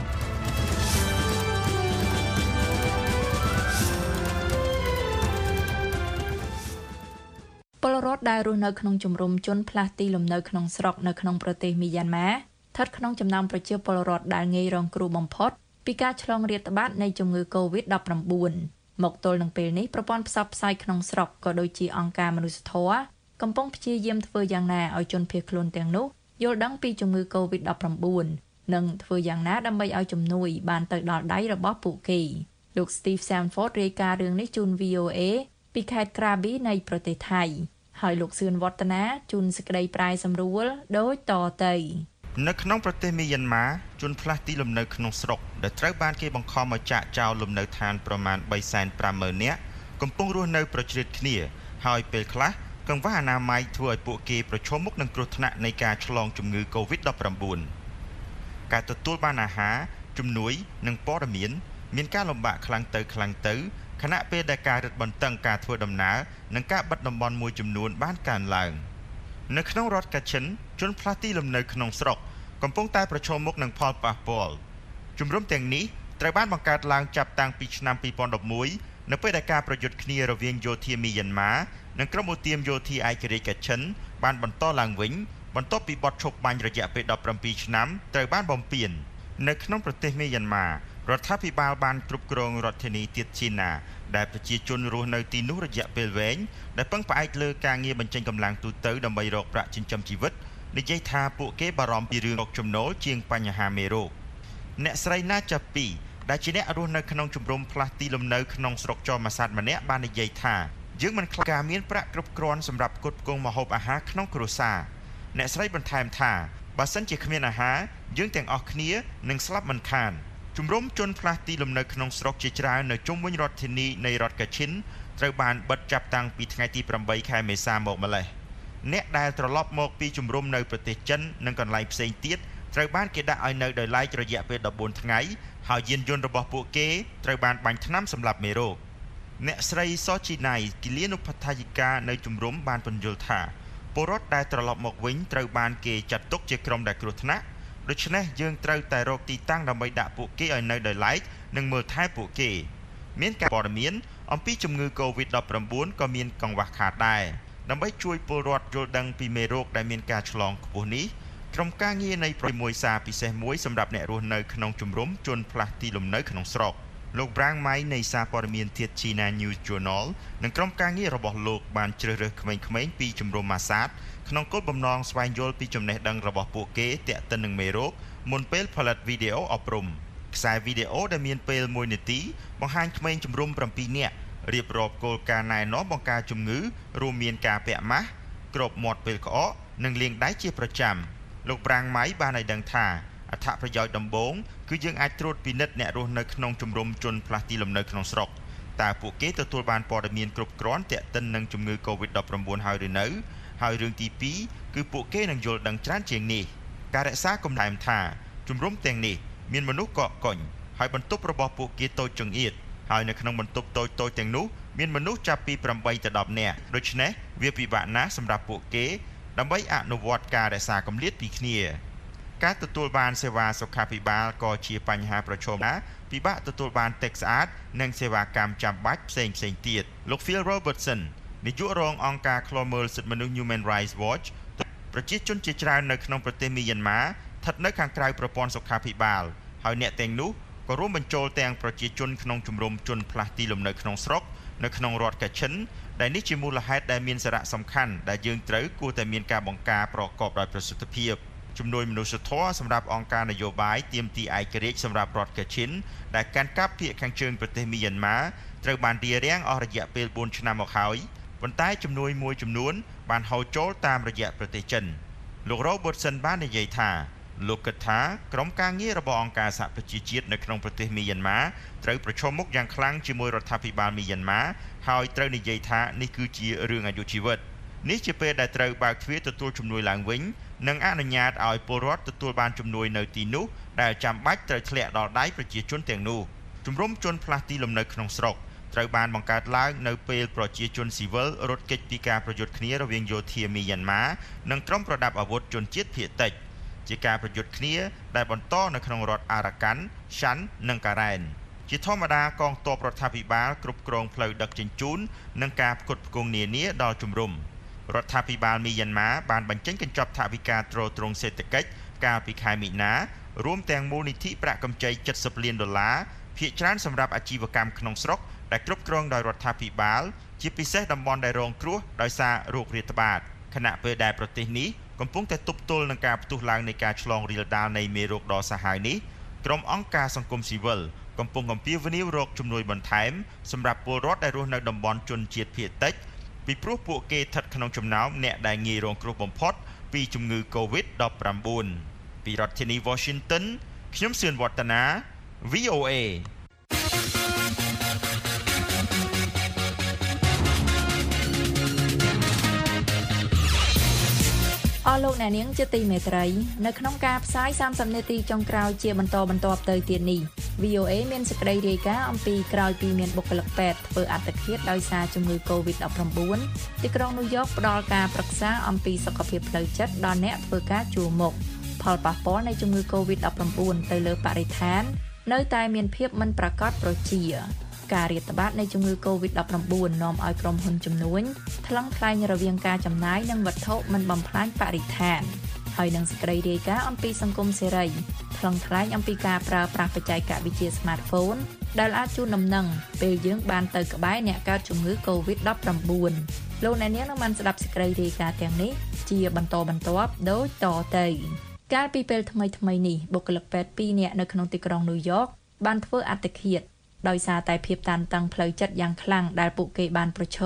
S3: ពលរដ្ឋដែលរស់នៅក្នុងជំរំជនផ្លាស់ទីលំនៅក្នុងស្រុកនៅក្នុងប្រទេសមីយ៉ាន់ម៉ាស្ថិតក្នុងចំណោមប្រជាពលរដ្ឋដែលងាយរងគ្រោះបំផុតពីការឆ្លងរាតត្បាតនៃជំងឺ កូវីដ ដប់ប្រាំបួន មកទល់នឹងពេលនេះប្រព័ន្ធផ្សព្វផ្សាយក្នុងស្រុកក៏ដូចជាអង្គការមនុស្សធម៌កំពុងព្យាយាមធ្វើយ៉ាងណាឲ្យជនភៀសខ្លួនទាំងនោះយល់ដឹងពីជំងឺ កូវីដ ដប់ប្រាំបួន និងធ្វើយ៉ាងណាដើម្បីឲ្យជំនួយបានទៅដល់ដៃរបស់ពួកគេលោក Steve Sanford រាយការណ៍រឿងនេះជូន វី អូ เอ ពីខេត្ត Krabi នៃប្រទេសថៃហើយលោកសឿនវឌ្ឍនាជូនសេចក្តីប្រាយសម្រួលដូចតទៅ
S16: នៅក្នុងប្រទេសមីយ៉ាន់ម៉ាជនផ្លាស់ទីលំនៅក្នុងស្រុកដែលត្រូវបានគេបង្ខំឲ្យចាក់ចោលលំនៅឋានប្រមាណ បីសែនប្រាំម៉ឺន នាក់កំពុងរស់នៅប្រជ្រៀតគ្នាហើយពេលខ្លះកង្វះអនាម័យធ្វើឲ្យពួកគេប្រឈមមុខនឹងគ្រោះថ្នាក់នៃការឆ្លងជំងឺ កូវីដ ដប់ប្រាំបួន ការទទួលបានអាហារជំនួយនិងព័ត៌មានមានការលំបាកខ្លាំងទៅខ្លាំងទៅខណៈពេលដែលការរឹតបន្តឹងការធ្វើដំណើរនិងការបិទតំបន់មួយចំនួនបានកើនឡើងនៅក្នុងរដ្ឋកាឈិនជនផ្លាស់ទីលំនៅក្នុងស្រុកកំពុងតែប្រឈមមុខនឹងផលប៉ះពាល់ជំរំទាំងនេះត្រូវបានបង្កើតឡើងចាប់តាំងពីឆ្នាំ ពីរពាន់ដប់មួយ នៅពេលដែលការប្រយុទ្ធគ្នារវាងយោធាមីយ៉ាន់ម៉ានិងក្រុមឧទាមយោធាឯករាជ្យកាឈិនបានបន្តឡើងវិញបន្ទាប់ពីបទឈប់បាញ់រយៈពេល ដប់ប្រាំពីរ ឆ្នាំត្រូវបានបំពាននៅក្នុងប្រទេសមីយ៉ាន់ម៉ារដ្ឋាភិបាលបានគ្រប់គ្រងរដ្ឋធានីទៀតជីណាដែលប្រជាជនរស់នៅទីនោះរយៈពេលវែងដែលពឹងផ្អែកលើការងារបញ្ចេញកម្លាំងទូទៅដើម្បីរកប្រាក់ចិញ្ចឹមជីវិតនិយាយថាពួកគេបារម្ភពីរឿងរកចំណូលជាងបញ្ហាមេរោគអ្នកស្រីណាចាពីដែលជាអ្នករស់នៅក្នុងជំរំផ្លាស់ទីលំនៅក្នុងស្រុកចោមអាសាទម្នាក់បាននិយាយថាយើងមិនខ្លាចការមានប្រាក់គ្រប់គ្រាន់សម្រាប់ផ្គត់ផ្គង់ម្ហូបអាហារក្នុងគ្រួសារអ្នកស្រីបន្ថែមថាបើសិនជាគ្មានអាហារយើងទាំងអស់គ្នានឹងស្លាប់មិនខានជំរំជនផ្លាស់ទីលំនៅក្នុងស្រុកជាច្រើននៅជុំវិញរដ្ឋធានីនៃរដ្ឋកាឈិនត្រូវបានបិទចាប់តាំងពីថ្ងៃទីប្រាំបីខែមេសាមកម្លេះអ្នកដែលត្រឡប់មកពីជំរំនៅប្រទេសចិននិងកន្លែងផ្សេងទៀតត្រូវបានគេដាក់ឲ្យនៅដោយឡែករយៈពេលដប់បួនថ្ងៃហើយយានយន្តរបស់ពួកគេត្រូវបានបាញ់ថ្នាំសម្លាប់មេរោគអ្នកស្រីសជីណៃគិលានុបដ្ឋាយិកានៅជំរំបានពន្យល់ថាពលរដ្ឋដែលត្រឡប់មកវិញត្រូវបានគេចាត់ទុកជាក្រុមដែលគ្រោះថ្នាក់ដូច្នេះយើងត្រូវតែរកទីតាំងដើម្បីដាក់ពួកគេឲ្យនៅដោយឡែកនិងមើលថែពួកគេមានការព័ត៌មានអំពីជំងឺ កូវីដ ដប់ប្រាំបួន ក៏មានកង្វះខាតដែរដើម្បីជួយពលរដ្ឋយល់ដឹងពីមេរោគដែលមានការឆ្លងខ្ពស់នេះក្រុមការងារនៃប្រមួយសារពិសេសមួយសម្រាប់អ្នករស់នៅក្នុងជំរំជនផ្លាស់ទីលំនៅក្នុងស្រុកលោក Brang Mai នៃសារព័ត៌មានធាតុ China News Journal និងក្រុមការងាររបស់លោកបានជ្រើសរើសក្មេងៗពីជំរំម៉ាសាតក្នុងគោលបំណងស្វែងយល់ពីចំណេះដឹងរបស់ពួកគេទាក់ទិននឹងមេរោគមុនពេលផលិតវីដេអូអប់រំខ្សែវីដេអូដែលមានពេលមួយនាទីបង្ហាញក្មេងជំរំប្រាំពីរនាក់រៀបរាប់គោលការណ៍ណែនាំបង្ការជំងឺរួមមានការពាក់ម៉ាស់គ្របមាត់ពេលក្អកនិងលាងដៃជាប្រចាំលោក Brang Mai បានឲ្យដឹងថាអត្ថប្រយោជន៍ដំបូងគឺយើងអាចត្រួតពិនិត្យអ្នករស់នៅក្នុងជំរំជនផ្លាស់ទីលំនៅក្នុងស្រុកតើពួកគេទទួលបានព័ត៌មានគ្រប់គ្រាន់ទាក់ទិននឹងជំងឺ កូវីដ ដប់ប្រាំបួន ហើយឬនៅហើយរឿងទីពីរគឺពួកគេនឹងយល់ដឹងច្រើនជាងនេះការរក្សាគំនិតថាជំរំទាំងនេះមានមនុស្សកកកុញហើយបន្ទប់របស់ពួកគេតូចចង្អៀតហើយនៅក្នុងបន្ទប់តូចៗទាំងនោះមានមនុស្សចាប់ពីប្រាំបីទៅដប់នាក់ដូច្នេះវាពិបាកណាស់សម្រាប់ពួកគេដើម្បីអនុវត្តការរក្សាគម្លាតពីគ្នាការទទួលបានសេវាសុខាភិបាលក៏ជាបញ្ហាប្រឈមដែរពិបាកទទួលបានទឹកស្អាតនិងសេវាកម្មចាំបាច់ផ្សេងផ្សេងទៀតលោក Phil Robertson នាយករងអង្គការឃ្លាំមើលសិទ្ធិមនុស្ស Human Rights Watch ប្រជាជនជាច្រើននៅក្នុងប្រទេសមីយ៉ាន់ម៉ាស្ថិតនៅខាងក្រៅប្រព័ន្ធសុខាភិបាលហើយអ្នកទាំងនោះក៏រួមបញ្ចូលទាំងប្រជាជនក្នុងជំរំជនផ្លាស់ទីលំនៅក្នុងស្រុកនៅក្នុងរដ្ឋកាឈិនដែលនេះជាមូលហេតុដែលមានសារៈសំខាន់ដែលយើងត្រូវគួរតែមានការបង្ការប្រកបដោយប្រសិទ្ធភាពជំនួយមនុស្សធម៌សម្រាប់អង្គការនយោបាយទាមទារឯករាជ្យសម្រាប់រដ្ឋកាឈិនដែលកាន់កាប់ភាគខាងជើងប្រទេសមីយ៉ាន់ម៉ាត្រូវបានរារាំងអស់រយៈពេលបួនឆ្នាំមកហើយប៉ុន្តែជំនួយមួយចំនួនបានហូរចូលតាមរយៈប្រទេសចិនលោក Robertson បាននិយាយថាលោកគិតថាក្រុមការងាររបស់អង្គការសហប្រជាជាតិនៅក្នុងប្រទេសមីយ៉ាន់ម៉ាត្រូវប្រឈមមុខយ៉ាងខ្លាំងជាមួយរដ្ឋាភិបាលមីយ៉ាន់ម៉ាហើយត្រូវនិយាយថានេះគឺជារឿងអាយុជីវិតនេះជាពេលដែលត្រូវបើកទ្វារទទួលជំនួយឡើងវិញនិងអនុញ្ញាតឲ្យពលរដ្ឋទទួលបានជំនួយនៅទីនោះដែលចាំបាច់ត្រូវធ្លាក់ដល់ដៃប្រជាជនទាំងនោះជំរំជនផ្លាស់ទីលំនៅក្នុងស្រុកត្រូវបានបង្កើតឡើងនៅពេលប្រជាជនស៊ីវិលរត់គេចពីការប្រយុទ្ធគ្នារវាងយោធាមីយ៉ាន់ម៉ានិងក្រុមប្រដាប់អាវុធជនជាតិភាគតិចជាការប្រយុទ្ធគ្នាដែលបន្តនៅក្នុងរដ្ឋអារ៉ាកាន់សាន់និងការ៉ែនជាធម្មតាកងទ័ពរដ្ឋាភិបាលគ្រប់គ្រងផ្លូវដឹកជញ្ជូននិងការផ្គត់ផ្គង់នានាដល់ជំរំរដ្ឋាភិបាលមីយ៉ាន់ម៉ាបានបញ្ចេញកញ្ចប់ថវិកាទ្រទ្រង់សេដ្ឋកិច្ចកាលពីខែមីនារួមទាំងមូលនិធិប្រាក់កម្ចីเจ็ดสิบលានដុល្លារភាគច្រើនសម្រាប់អាជីវកម្មក្នុងស្រុកដែលគ្រប់គ្រងដោយរដ្ឋាភិបាលជាពិសេសតំបន់ដែលរងគ្រោះដោយសារโรคរាតត្បាតខណៈពេលដែលប្រទេសនេះកំពុងតែទប់ទល់នឹងការផ្ទុះឡើងនៃការឆ្លងរាលដាលនៃមេរោគដ៏សាហាវនេះក្រុមអង្គការសង្គមស៊ីវិលកំពុងអំពាវនាវរកជំនួយបន្ថែមសម្រាប់ពលរដ្ឋដែលរស់នៅតំបន់ជនជាតិភាគតិចពីព្រោះពួកគេស្ថិតក្នុងចំណោមអ្នកដែលងាយរងគ្រោះបំផុតពីជំងឺ កូវីដ ដប់ប្រាំបួន ពីរដ្ឋធានី Washington ខ្ញុំសឿនវឌ្ឍនា វី អូ เอ
S3: អស់លោកអ្នកនាងជាទីមេត្រីនៅក្នុងការផ្សាយសាមសិបនាទីចុងក្រោយជាបន្តបន្ទាប់ទៅទៀតនេះ វី អូ เอ មានសេចក្តីរាយការណ៍អំពីក្រោយពីមានបុគ្គលិកពេទ្យធ្វើអត្តឃាតដោយសារជំងឺ កូវីដ ដប់ប្រាំបួន ទីក្រុងញូវយ៉កផ្ដល់ការប្រឹក្សាអំពីសុខភាពផ្លូវចិត្តដល់អ្នកធ្វើការជួរមុខផលប៉ះពាល់នៃជំងឺ កូវីដ ដប់ប្រាំបួន ទៅលើបរិស្ថាននៅតែមានភាពមិនប្រាកដប្រជាការរាតត្បាតនៃជំងឺ កូវីដ ដប់ប្រាំបួន នាំឲ្យក្រុមហ៊ុនចំនួនថ្លឹងថ្លែងរវាងការចំណាយនិងវត្ថុមិនបំផ្លាញបរិស្ថានហើយនឹងសេចក្តីរាយការណ៍អំពីសង្គមសេរីថ្លឹងថ្លែងអំពីការប្រើប្រាស់បច្ចេកវិទ្យា Smartphone ដែលអាចជូនដំណឹងពេលយើងបានទៅក្បែរអ្នកកើតជំងឺ កូវីដ ដប់ប្រាំបួន លោកអ្នកនាងនឹងបានស្ដាប់សេចក្តីរាយការណ៍ទាំងនេះជាបន្តបន្ទាប់ដូចតទៅកាលពីពេលថ្មីៗនេះបុគ្គលិកពេទ្យពីរនាក់នៅក្នុងទីក្រុងញូវយ៉កបានធ្វើអត្តឃាតដោយសារតែភាពតានតឹងផ្លូវចិត្តយ៉ាងខ្លាំងដែលពួកគេបានប្រឈម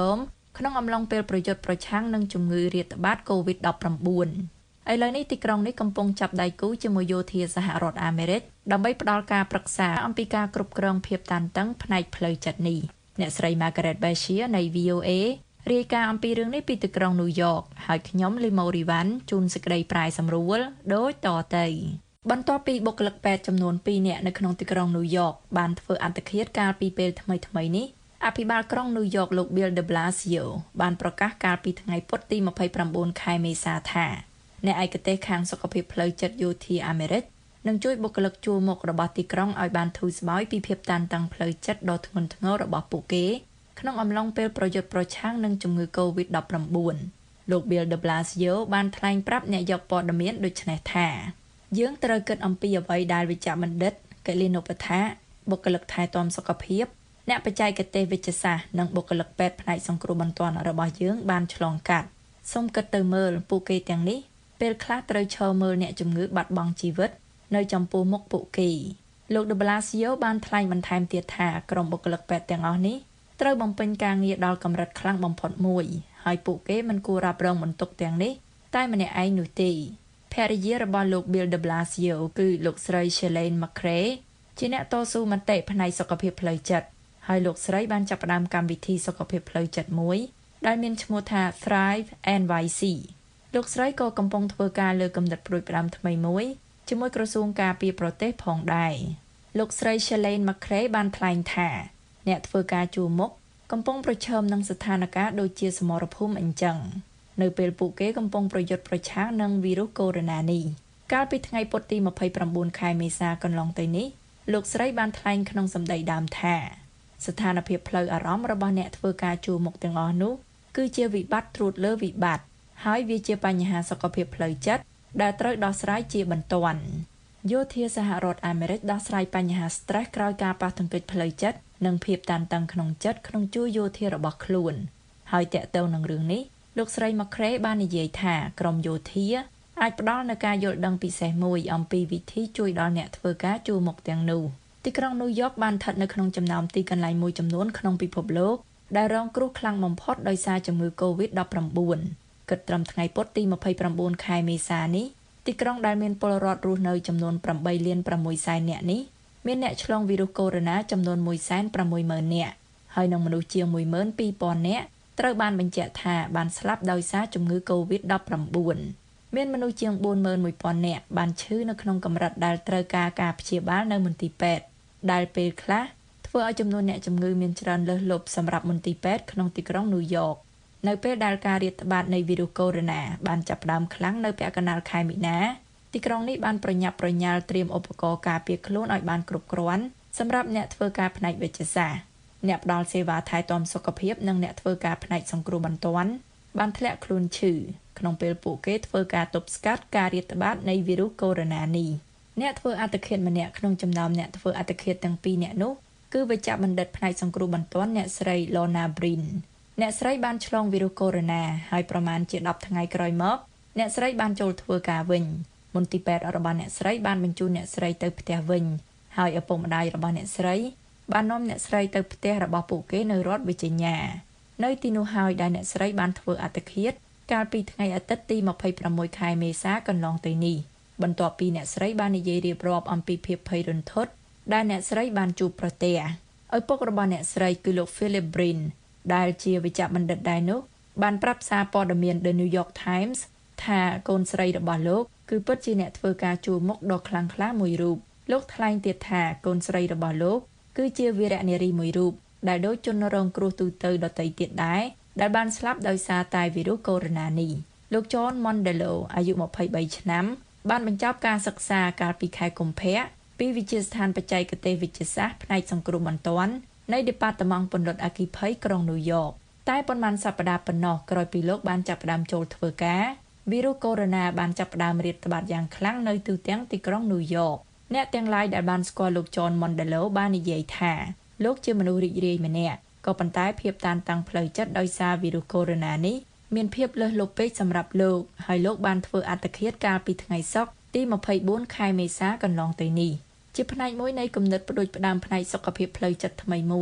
S3: ក្នុងអំឡុងពេលប្រយុទ្ធប្រឆាំងនឹងជំងឺរាតត្បាត កូវីដ ដប់ប្រាំបួន ឥឡូវនេះទីក្រុងនេះកំពុងចាប់ដៃគូជាមួយយោធាសហរដ្ឋអាមេរិកដើម្បីផ្ដល់ការប្រឹក្សាអំពីការគ្រប់គ្រងភាពតានតឹងផ្នែកផ្លូវចិត្តនេះអ្នកស្រី Margaret Bashir នៃ វី អូ เอ រាយការណ៍អំពីរឿងនេះពីទីក្រុង New York ហើយខ្ញុំ Limo Rivan ជូនសេចក្តីប្រាយសម្រួលដូចតទៅបន្ទាប់ពីបុគ្គលិកពេទ្យចំនួនពីរនាក់នៅក្នុងទីក្រុង New York បានធ្វើអត្តឃាតកាលពីពេលថ្មីៗនេះអភិបាលក្រុង New York លោក Bill de Blasio បានប្រកាសកាលពីថ្ងៃពុធទីម្ភៃប្រាំបួនខែមេសាថាអ្នកឯកទេសខាងសុខភាពផ្លូវចិត្តយោធាអាមេរិកនឹងជួយបុគ្គលិកជួរមុខរបស់ទីក្រុងឲ្យបានធូរស្បើយពីភាពតានតឹងផ្លូវចិត្តដ៏ធ្ងន់ធ្ងររបស់ពួកគេក្នុងអំឡុងពេលប្រយុទ្ធប្រឆាំងនឹងជំងឺ កូវីដ ដប់ប្រាំបួន លោក Bill de Blasio បានថ្លែងប្រាប់អ្នកយកព័ត៌មានដូចនេះថាយើងត្រូវគិតអំពីអ្វីដែលវិជ្ជបណ្ឌិតកិលានុបដ្ឋាបុគ្គលិកថែទាំសុខភាពអ្នកបច្ចេកទេសវិទ្យាសាស្ត្រនិងបុគ្គលិកពេទ្យផ្នែកសង្គ្រោះបន្ទាន់របស់យើងបានឆ្លងកាត់សូមគិតទៅមើលពួកគេទាំងនេះពេលខ្លះត្រូវឈរមើលអ្នកជំងឺបាត់បង់ជីវិតនៅចំពោះមុខពួកគេលោក de Blasio បានថ្លែងបន្ថែមទៀតថាក្រុមបុគ្គលិកពេទ្យទាំងអស់នេះត្រូវបំពេញការងារដល់កម្រិតខ្លាំងបំផុតមួយហើយពួកគេមិនគួររ៉ាប់រងបន្ទុកទាំងនេះតែម្នាក់ឯងនោះទេភរិយារបស់លោក Bill de Blasio គឺលោកស្រី Shirley McCray ជាអ្នកតស៊ូមតិផ្នែកសុខភាពផ្លូវចិត្តហើយលោកស្រីបានចាប់ផ្ដើមកម្មវិធីសុខភាពផ្លូវចិត្តមួយដែលមានឈ្មោះថា Thrive เอ็น วาย ซี លោកស្រីក៏កំពុងធ្វើការលើគំនិតប្រួយផ្ដាំថ្មីមួយជាមួយក្រសួងការពារប្រទេសផងដែរលោកស្រី Shirley McCray បានថ្លែងថាអ្នកធ្វើការជួរមុខកំពុងប្រឈមនឹងស្ថានភាពដូចជាសមរភូមិអញ្ចឹងនៅពេលពួកគេកំពុងប្រយុទ្ធប្រឆាំងនឹងវីរុសកូវីដ នេះកាលពីថ្ងៃពុធទីម្ភៃប្រាំបួនខែមេសាកន្លងទៅនេះលោកស្រីបានថ្លែងក្នុងសម្ដីដើមថាស្ថានភាពផ្លូវអារម្មណ៍របស់អ្នកធ្វើការជួរមុខទាំងអស់នោះគឺជាវិបត្តិត្រួតលើវិបត្តិហើយវាជាបញ្ហាសុខភាពផ្លូវចិត្តដែលត្រូវដោះស្រាយជាបន្ទាន់យោធាសហរដ្ឋអាមេរិកដោះស្រាយបញ្ហា stress ក្រោយការប៉ះទង្គិចផ្លូវចិត្តនិងភាពតានតឹងក្នុងចិត្តក្នុងជួរយោធារបស់ខ្លួនហើយតាក់ទងនឹងរឿងនេះលោកស្រី McCray បាននិយាយថាក្រុមយោធាអាចផ្ដល់នូវការយល់ដឹងពិសេសមួយអំពីវិធីជួយដល់អ្នកធ្វើការជួរមុខទាំងនោះទីក្រុង New York បានស្ថិតនៅក្នុងចំណោមទីកន្លែងមួយចំនួនក្នុងពិភពលោកដែលរងគ្រោះខ្លាំងបំផុតដោយសារជំងឺ កូវីដ ដប់ប្រាំបួន គិតត្រឹមថ្ងៃពុធទីម្ភៃប្រាំបួនខែមេសានេះទីក្រុងដែលមានពលរដ្ឋរស់នៅចំនួនប្រាំបីលានប្រាំមួយសែននាក់នេះមានអ្នកឆ្លងវីរុសកូវីដ ចំនួនមួយសែនប្រាំមួយម៉ឺននាក់ហើយនឹងមនុស្សជាងមួយម៉ឺនពីរពាន់នាក់ត្រូវបានបញ្ជាក់ថាបានស្លាប់ដោយសារជំងឺ កូវីដ ដប់ប្រាំបួន មានមនុស្សជាងបួនម៉ឺនមួយពាន់នាក់បានឈឺនៅក្នុងកម្រិតដែលត្រូវការការព្យាបាលនៅមន្ទីរពេទ្យដែលពេលខ្លះធ្វើឲ្យចំនួនអ្នកជំងឺមានច្រើនលើសលប់សម្រាប់មន្ទីរពេទ្យក្នុងទីក្រុង New York នៅពេលដែលការរាតត្បាតនៃវីរុសកូវីដ បានចាប់ផ្ដើមខ្លាំងនៅពាក់កណ្ដាលខែមីនាទីក្រុងនេះបានប្រញាប់ប្រញាល់ត្រៀមឧបករណ៍ការពារខ្លួនឲ្យបានគ្រប់គ្រាន់សម្រាប់អ្នកធ្វើការផ្នែកវិទ្យាសាស្ត្រអ្នកផ្ដល់សេវាថែទាំសុខភាពនិងអ្នកធ្វើការផ្នែកសង្គ្រោះបន្ទាន់បានធ្លាក់ខ្លួនឈឺក្នុងពេលពួកគេធ្វើការទប់ស្កាត់ការរាតត្បាតនៃវីរុសកូវីដ នេះអ្នកធ្វើអត្តឃាតម្នាក់ក្នុងចំណោមអ្នកធ្វើអត្តឃាតទាំងពីរនាក់នោះគឺវេជ្ជបណ្ឌិតផ្នែកសង្គ្រោះបន្ទាន់អ្នកស្រី Lorna Breen អ្នកស្រីបានឆ្លងវីរុសកូវីដ ហើយប្រមាណជាដប់ថ្ងៃក្រោយមកអ្នកស្រីបានចូលធ្វើការវិញមន្ទីរពេទ្យរបស់អ្នកស្រីបានបញ្ជូនអ្នកស្រីទៅផ្ទះវិញហើយឪពុកម្ដាយរបស់អ្នកស្រីបាននាំអ្នកស្រីទៅផ្ទះរបស់ពួកគេនៅរដ្ឋ Virginia នៅទីនោះហើយដែលអ្នកស្រីបានធ្វើអត្តឃាតកាលពីថ្ងៃអាទិត្យទីម្ភៃប្រាំមួយខែមេសាកន្លងទៅនេះបន្ទាប់ពីអ្នកស្រីបាននិយាយរៀបរាប់អំពីភាពភ័យរន្ធត់ដែលអ្នកស្រីបានជួបប្រទះឪពុករបស់អ្នកស្រីគឺលោក Philip Breen ដែលជាវេជ្ជបណ្ឌិតដែរនោះបានប្រាប់សារព័ត៌មាន The New York Times ថាកូនស្រីរបស់លោកគឺពិតជាអ្នកធ្វើការជួរមុខដ៏ខ្លាំងក្លាមួយរូបលោកថ្លែងទៀតថាកូនស្រីរបស់លោកគឺជាវីរនារីមួយរូបដែលដូចជនរងគ្រោះទូទៅដទៃទៀតដែរដែលបានស្លាប់ដោយសារតែវីរុសកូវីដ នេះលោក John Mondello អាយុម្ភៃបីឆ្នាំបានបញ្ចប់ការសិក្សាកាលពីខែកុម្ភៈពីវិទ្យាស្ថានបច្ចេកទេសវិទ្យាសាស្ត្រផ្នែកសង្គ្រោះបន្ទាន់នៃ Department ពន្លត់អគ្គិភ័យក្រុង New York តែប៉ុន្មានសប្តាហ៍ប៉ុណ្ណោះក្រោយពីលោកបានចាប់ផ្ដើមចូលធ្វើការវីរុសកូវីដ បានចាប់ផ្ដើមរាតត្បាតយ៉ាងខ្លាំងនៅទូទាំងទីក្រុង New York អ្នកទាំងឡាយដែលបានស្គាល់លោក John Mondello បាននិយាយថាលោកជាមនុស្សរីករាយម្នាក់ក៏ប៉ុន្តែភាពតានតឹងផ្លូវចិត្តដោយសារវីរុសកូវីដ នេះមានភាពលើសលប់ពេកសម្រាប់លោកហើយលោកបានធ្វើអត្តឃាតកាលពីថ្ងៃសុក្រទីម្ភៃបួនខែមេសាកន្លងទៅនេះជាផ្នែកមួយនៃគំនិតផ្ដួចផ្ដើមផ្នែកសុខភាពផ្លូវចិត្តថ្មីមួយ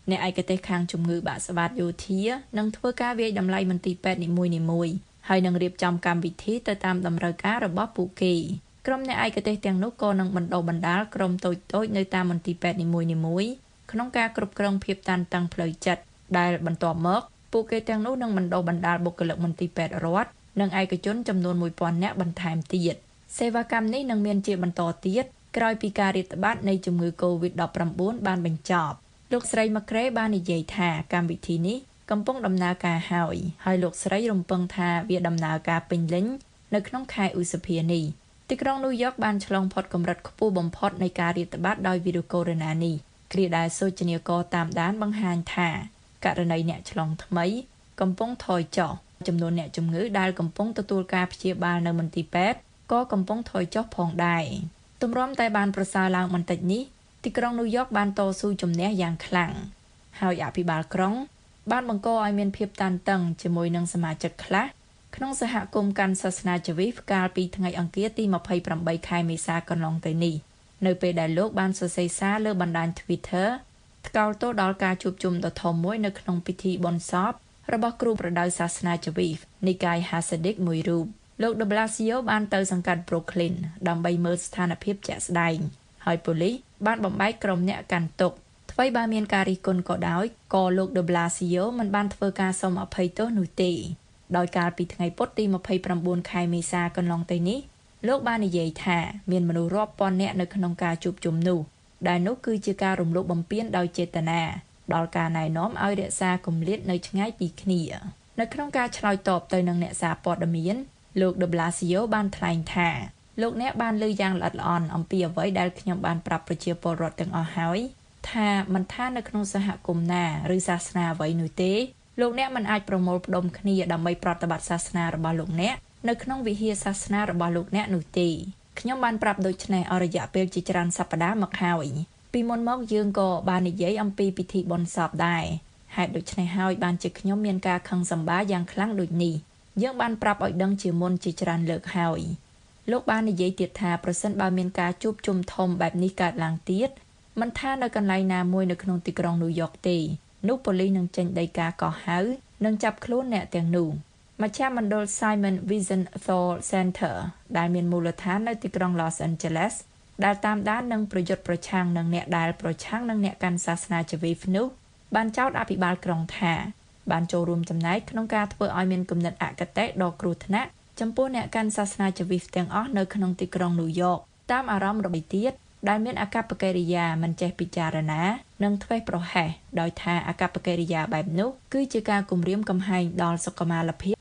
S3: អ្នកឯកទេសខាងជំងឺបាក់ស្បាតយោធានឹងធ្វើការវាយតម្លៃមន្ទីរពេទ្យនីមួយៗហើយនឹងរៀបចំកម្មវិធីទៅតាមតម្រូវការរបស់ពួកគេក្រុមអ្នកឯកទេសទាំងនោះក៏នឹងបណ្ដុះបណ្ដាលក្រុមតូចៗនៅតាមមន្ទីរពេទ្យនីមួយៗក្នុងការគ្រប់គ្រងភាពតានតឹងផ្លូវចិត្តដែលបន្ទាប់មកពួកគេទាំងនោះនឹងបណ្ដុះបណ្ដាលបុគ្គលិកមន្ទីរពេទ្យរដ្ឋនិងឯកជនចំនួនមួយពាន់នាក់បន្ថែមទៀតសេវាកម្មនេះនឹងមានជាបន្តទៀតក្រោយពីការរាតត្បាតនៃជំងឺ COVID ដប់ប្រាំបួន បានបញ្ចប់លោកស្រីម៉ាក្រេបាននិយាយថាកម្មវិធីនេះកំពុងដំណើរការហើយហើយលោកស្រីរំពឹងថាវាដំណើរការពេញលេញនៅក្នុងខែឧសភានេះទីក្រុងញូវយ៉កបានឆ្លងផុតកម្រិតខ្ពស់បំផុតនៃការរាតត្បាតដោយវីរុសកូវីដ -នេះគ្រាដែលសូចនាករតាមដានបង្ហាញថាករណីអ្នកឆ្លងថ្មីកំពុងថយចុះចំនួនអ្នកជំងឺដែលកំពុងទទួលការព្យាបាលនៅមន្ទីរពេទ្យក៏កំពុងថយចុះផងដែរទម្រាំតែបានប្រសើរឡើងបន្តិចនេះទីក្រុងញូវយ៉កបានតស៊ូជំនះយ៉ាងខ្លាំងហើយអភិបាលក្រុងបានបង្កឲ្យមានភាពតានតឹងជាមួយនឹងសមាជិកខ្លះក្នុងសហគមន៍កាន់សាសនាជីវីកាលពីថ្ងៃអង្គារទីម្ភៃប្រាំបីខែមេសាកន្លងទៅនេះនៅពេលដែលលោកបានសរសេរសារលើបណ្ដាញ Twitter ថ្កោលទោសដល់ការជួបជុំដ៏ធំមួយនៅក្នុងពិធីបុណ្យសពរបស់គ្រូប្រដៅសាសនាជីវីនិកាយ Hasidic មួយរូបលោក De Blasio បានទៅសង្កាត់ Brooklyn ដើម្បីមើលស្ថានភាពជាក់ស្ដែងហើយប៉ូលីសបានបំបែកក្រុមអ្នកកាន់ទុក្ខថ្មីបើមានការរិះគន់ក៏ដោយក៏លោក De Blasio មិនបានធ្វើការសុំអភ័យទោសនោះទេដោយកាលពីថ្ងៃពុធទីម្ភៃប្រាំបួនខែមេសាកន្លងទៅនេះលោកបាននិយាយថាមានមនុស្សរាប់ពាន់នាក់នៅក្នុងការជួបជុំនោះដែលនោះគឺជាការរំលោភបំពានដោយចេតនាដល់ការណែនាំឲ្យរក្សាគម្លាតនៅឆ្ងាយពីគ្នានៅក្នុងការឆ្លើយតបទៅនឹងអ្នកសារព័ត៌មានលោក De Blasio បានថ្លែងថាលោកអ្នកបានលើយ៉ាងល្អិតល្អន់អំពីអ្វីដែលខ្ញុំបានប្រាប់ប្រជាពលរដ្ឋទាំងអស់ហើយថាមិនថានៅក្នុងសហគមន៍ណាឬសាសនាអ្វីនោះទេលោកអ្នកមិនអាចប្រមូលផ្ដុំគ្នាដើម្បីប្រតិបត្តិសាសនារបស់លោកអ្នកនៅក្នុងវិហារសាសនារបស់លោកអ្នកនោះទេខ្ញុំបានប្រាប់ដូច្នេះអស់រយៈពេលជាច្រើនសប្តាហ៍មកហើយពីមុនមកយើងក៏បាននិយាយអំពីពិធីបុណ្យសពដែរហេតុដូច្នេះហើយបានជាខ្ញុំមានការខឹងសម្បារយ៉ាងខ្លាំងដូចនេះយើងបានប្រាប់ឲ្យដឹងជាមុនជាច្រើនលើកហើយលោកបាននិយាយទៀតថាប្រសិនបើមានការជួបជុំធំបែបនេះកើតឡើងទៀតមិនថានៅកន្លែងណាមួយនៅក្នុងទីក្រុងញូវយ៉កទេនោះប៉ូលីសនឹងចេញដីកាកោះហៅនិងចាប់ខ្លួនអ្នកទាំងនោះមជ្ឈមណ្ឌល Simon Wiesenthal Center ដែលមានមូលដ្ឋាននៅទីក្រុង Los Angeles ដែលតាមដាននិងប្រយុទ្ធប្រឆាំងនឹងអ្នកដែលប្រឆាំងនឹងអ្នកកាន់សាសនាជីវីនោះបានចោទអភិបាលក្រុងថាបានចូលរួមចំណែកក្នុងការធ្វើឲ្យមានគំនិតអគតិដ៏គ្រោះថ្នាក់ចំពោះអ្នកកាន់សាសនាជីវីទាំងអស់នៅក្នុងទីក្រុងញូវយ៉កតាមអារម្មណ៍របស់ទៀតដែលមានអាកប្បកិរិយាមិនចេះពិចារណានិងធ្វេសប្រហែសដោយថាអាកប្បកិរិយាបែបនោះគឺជាការគំរាមកំហែងដល់សុខុមាលភាព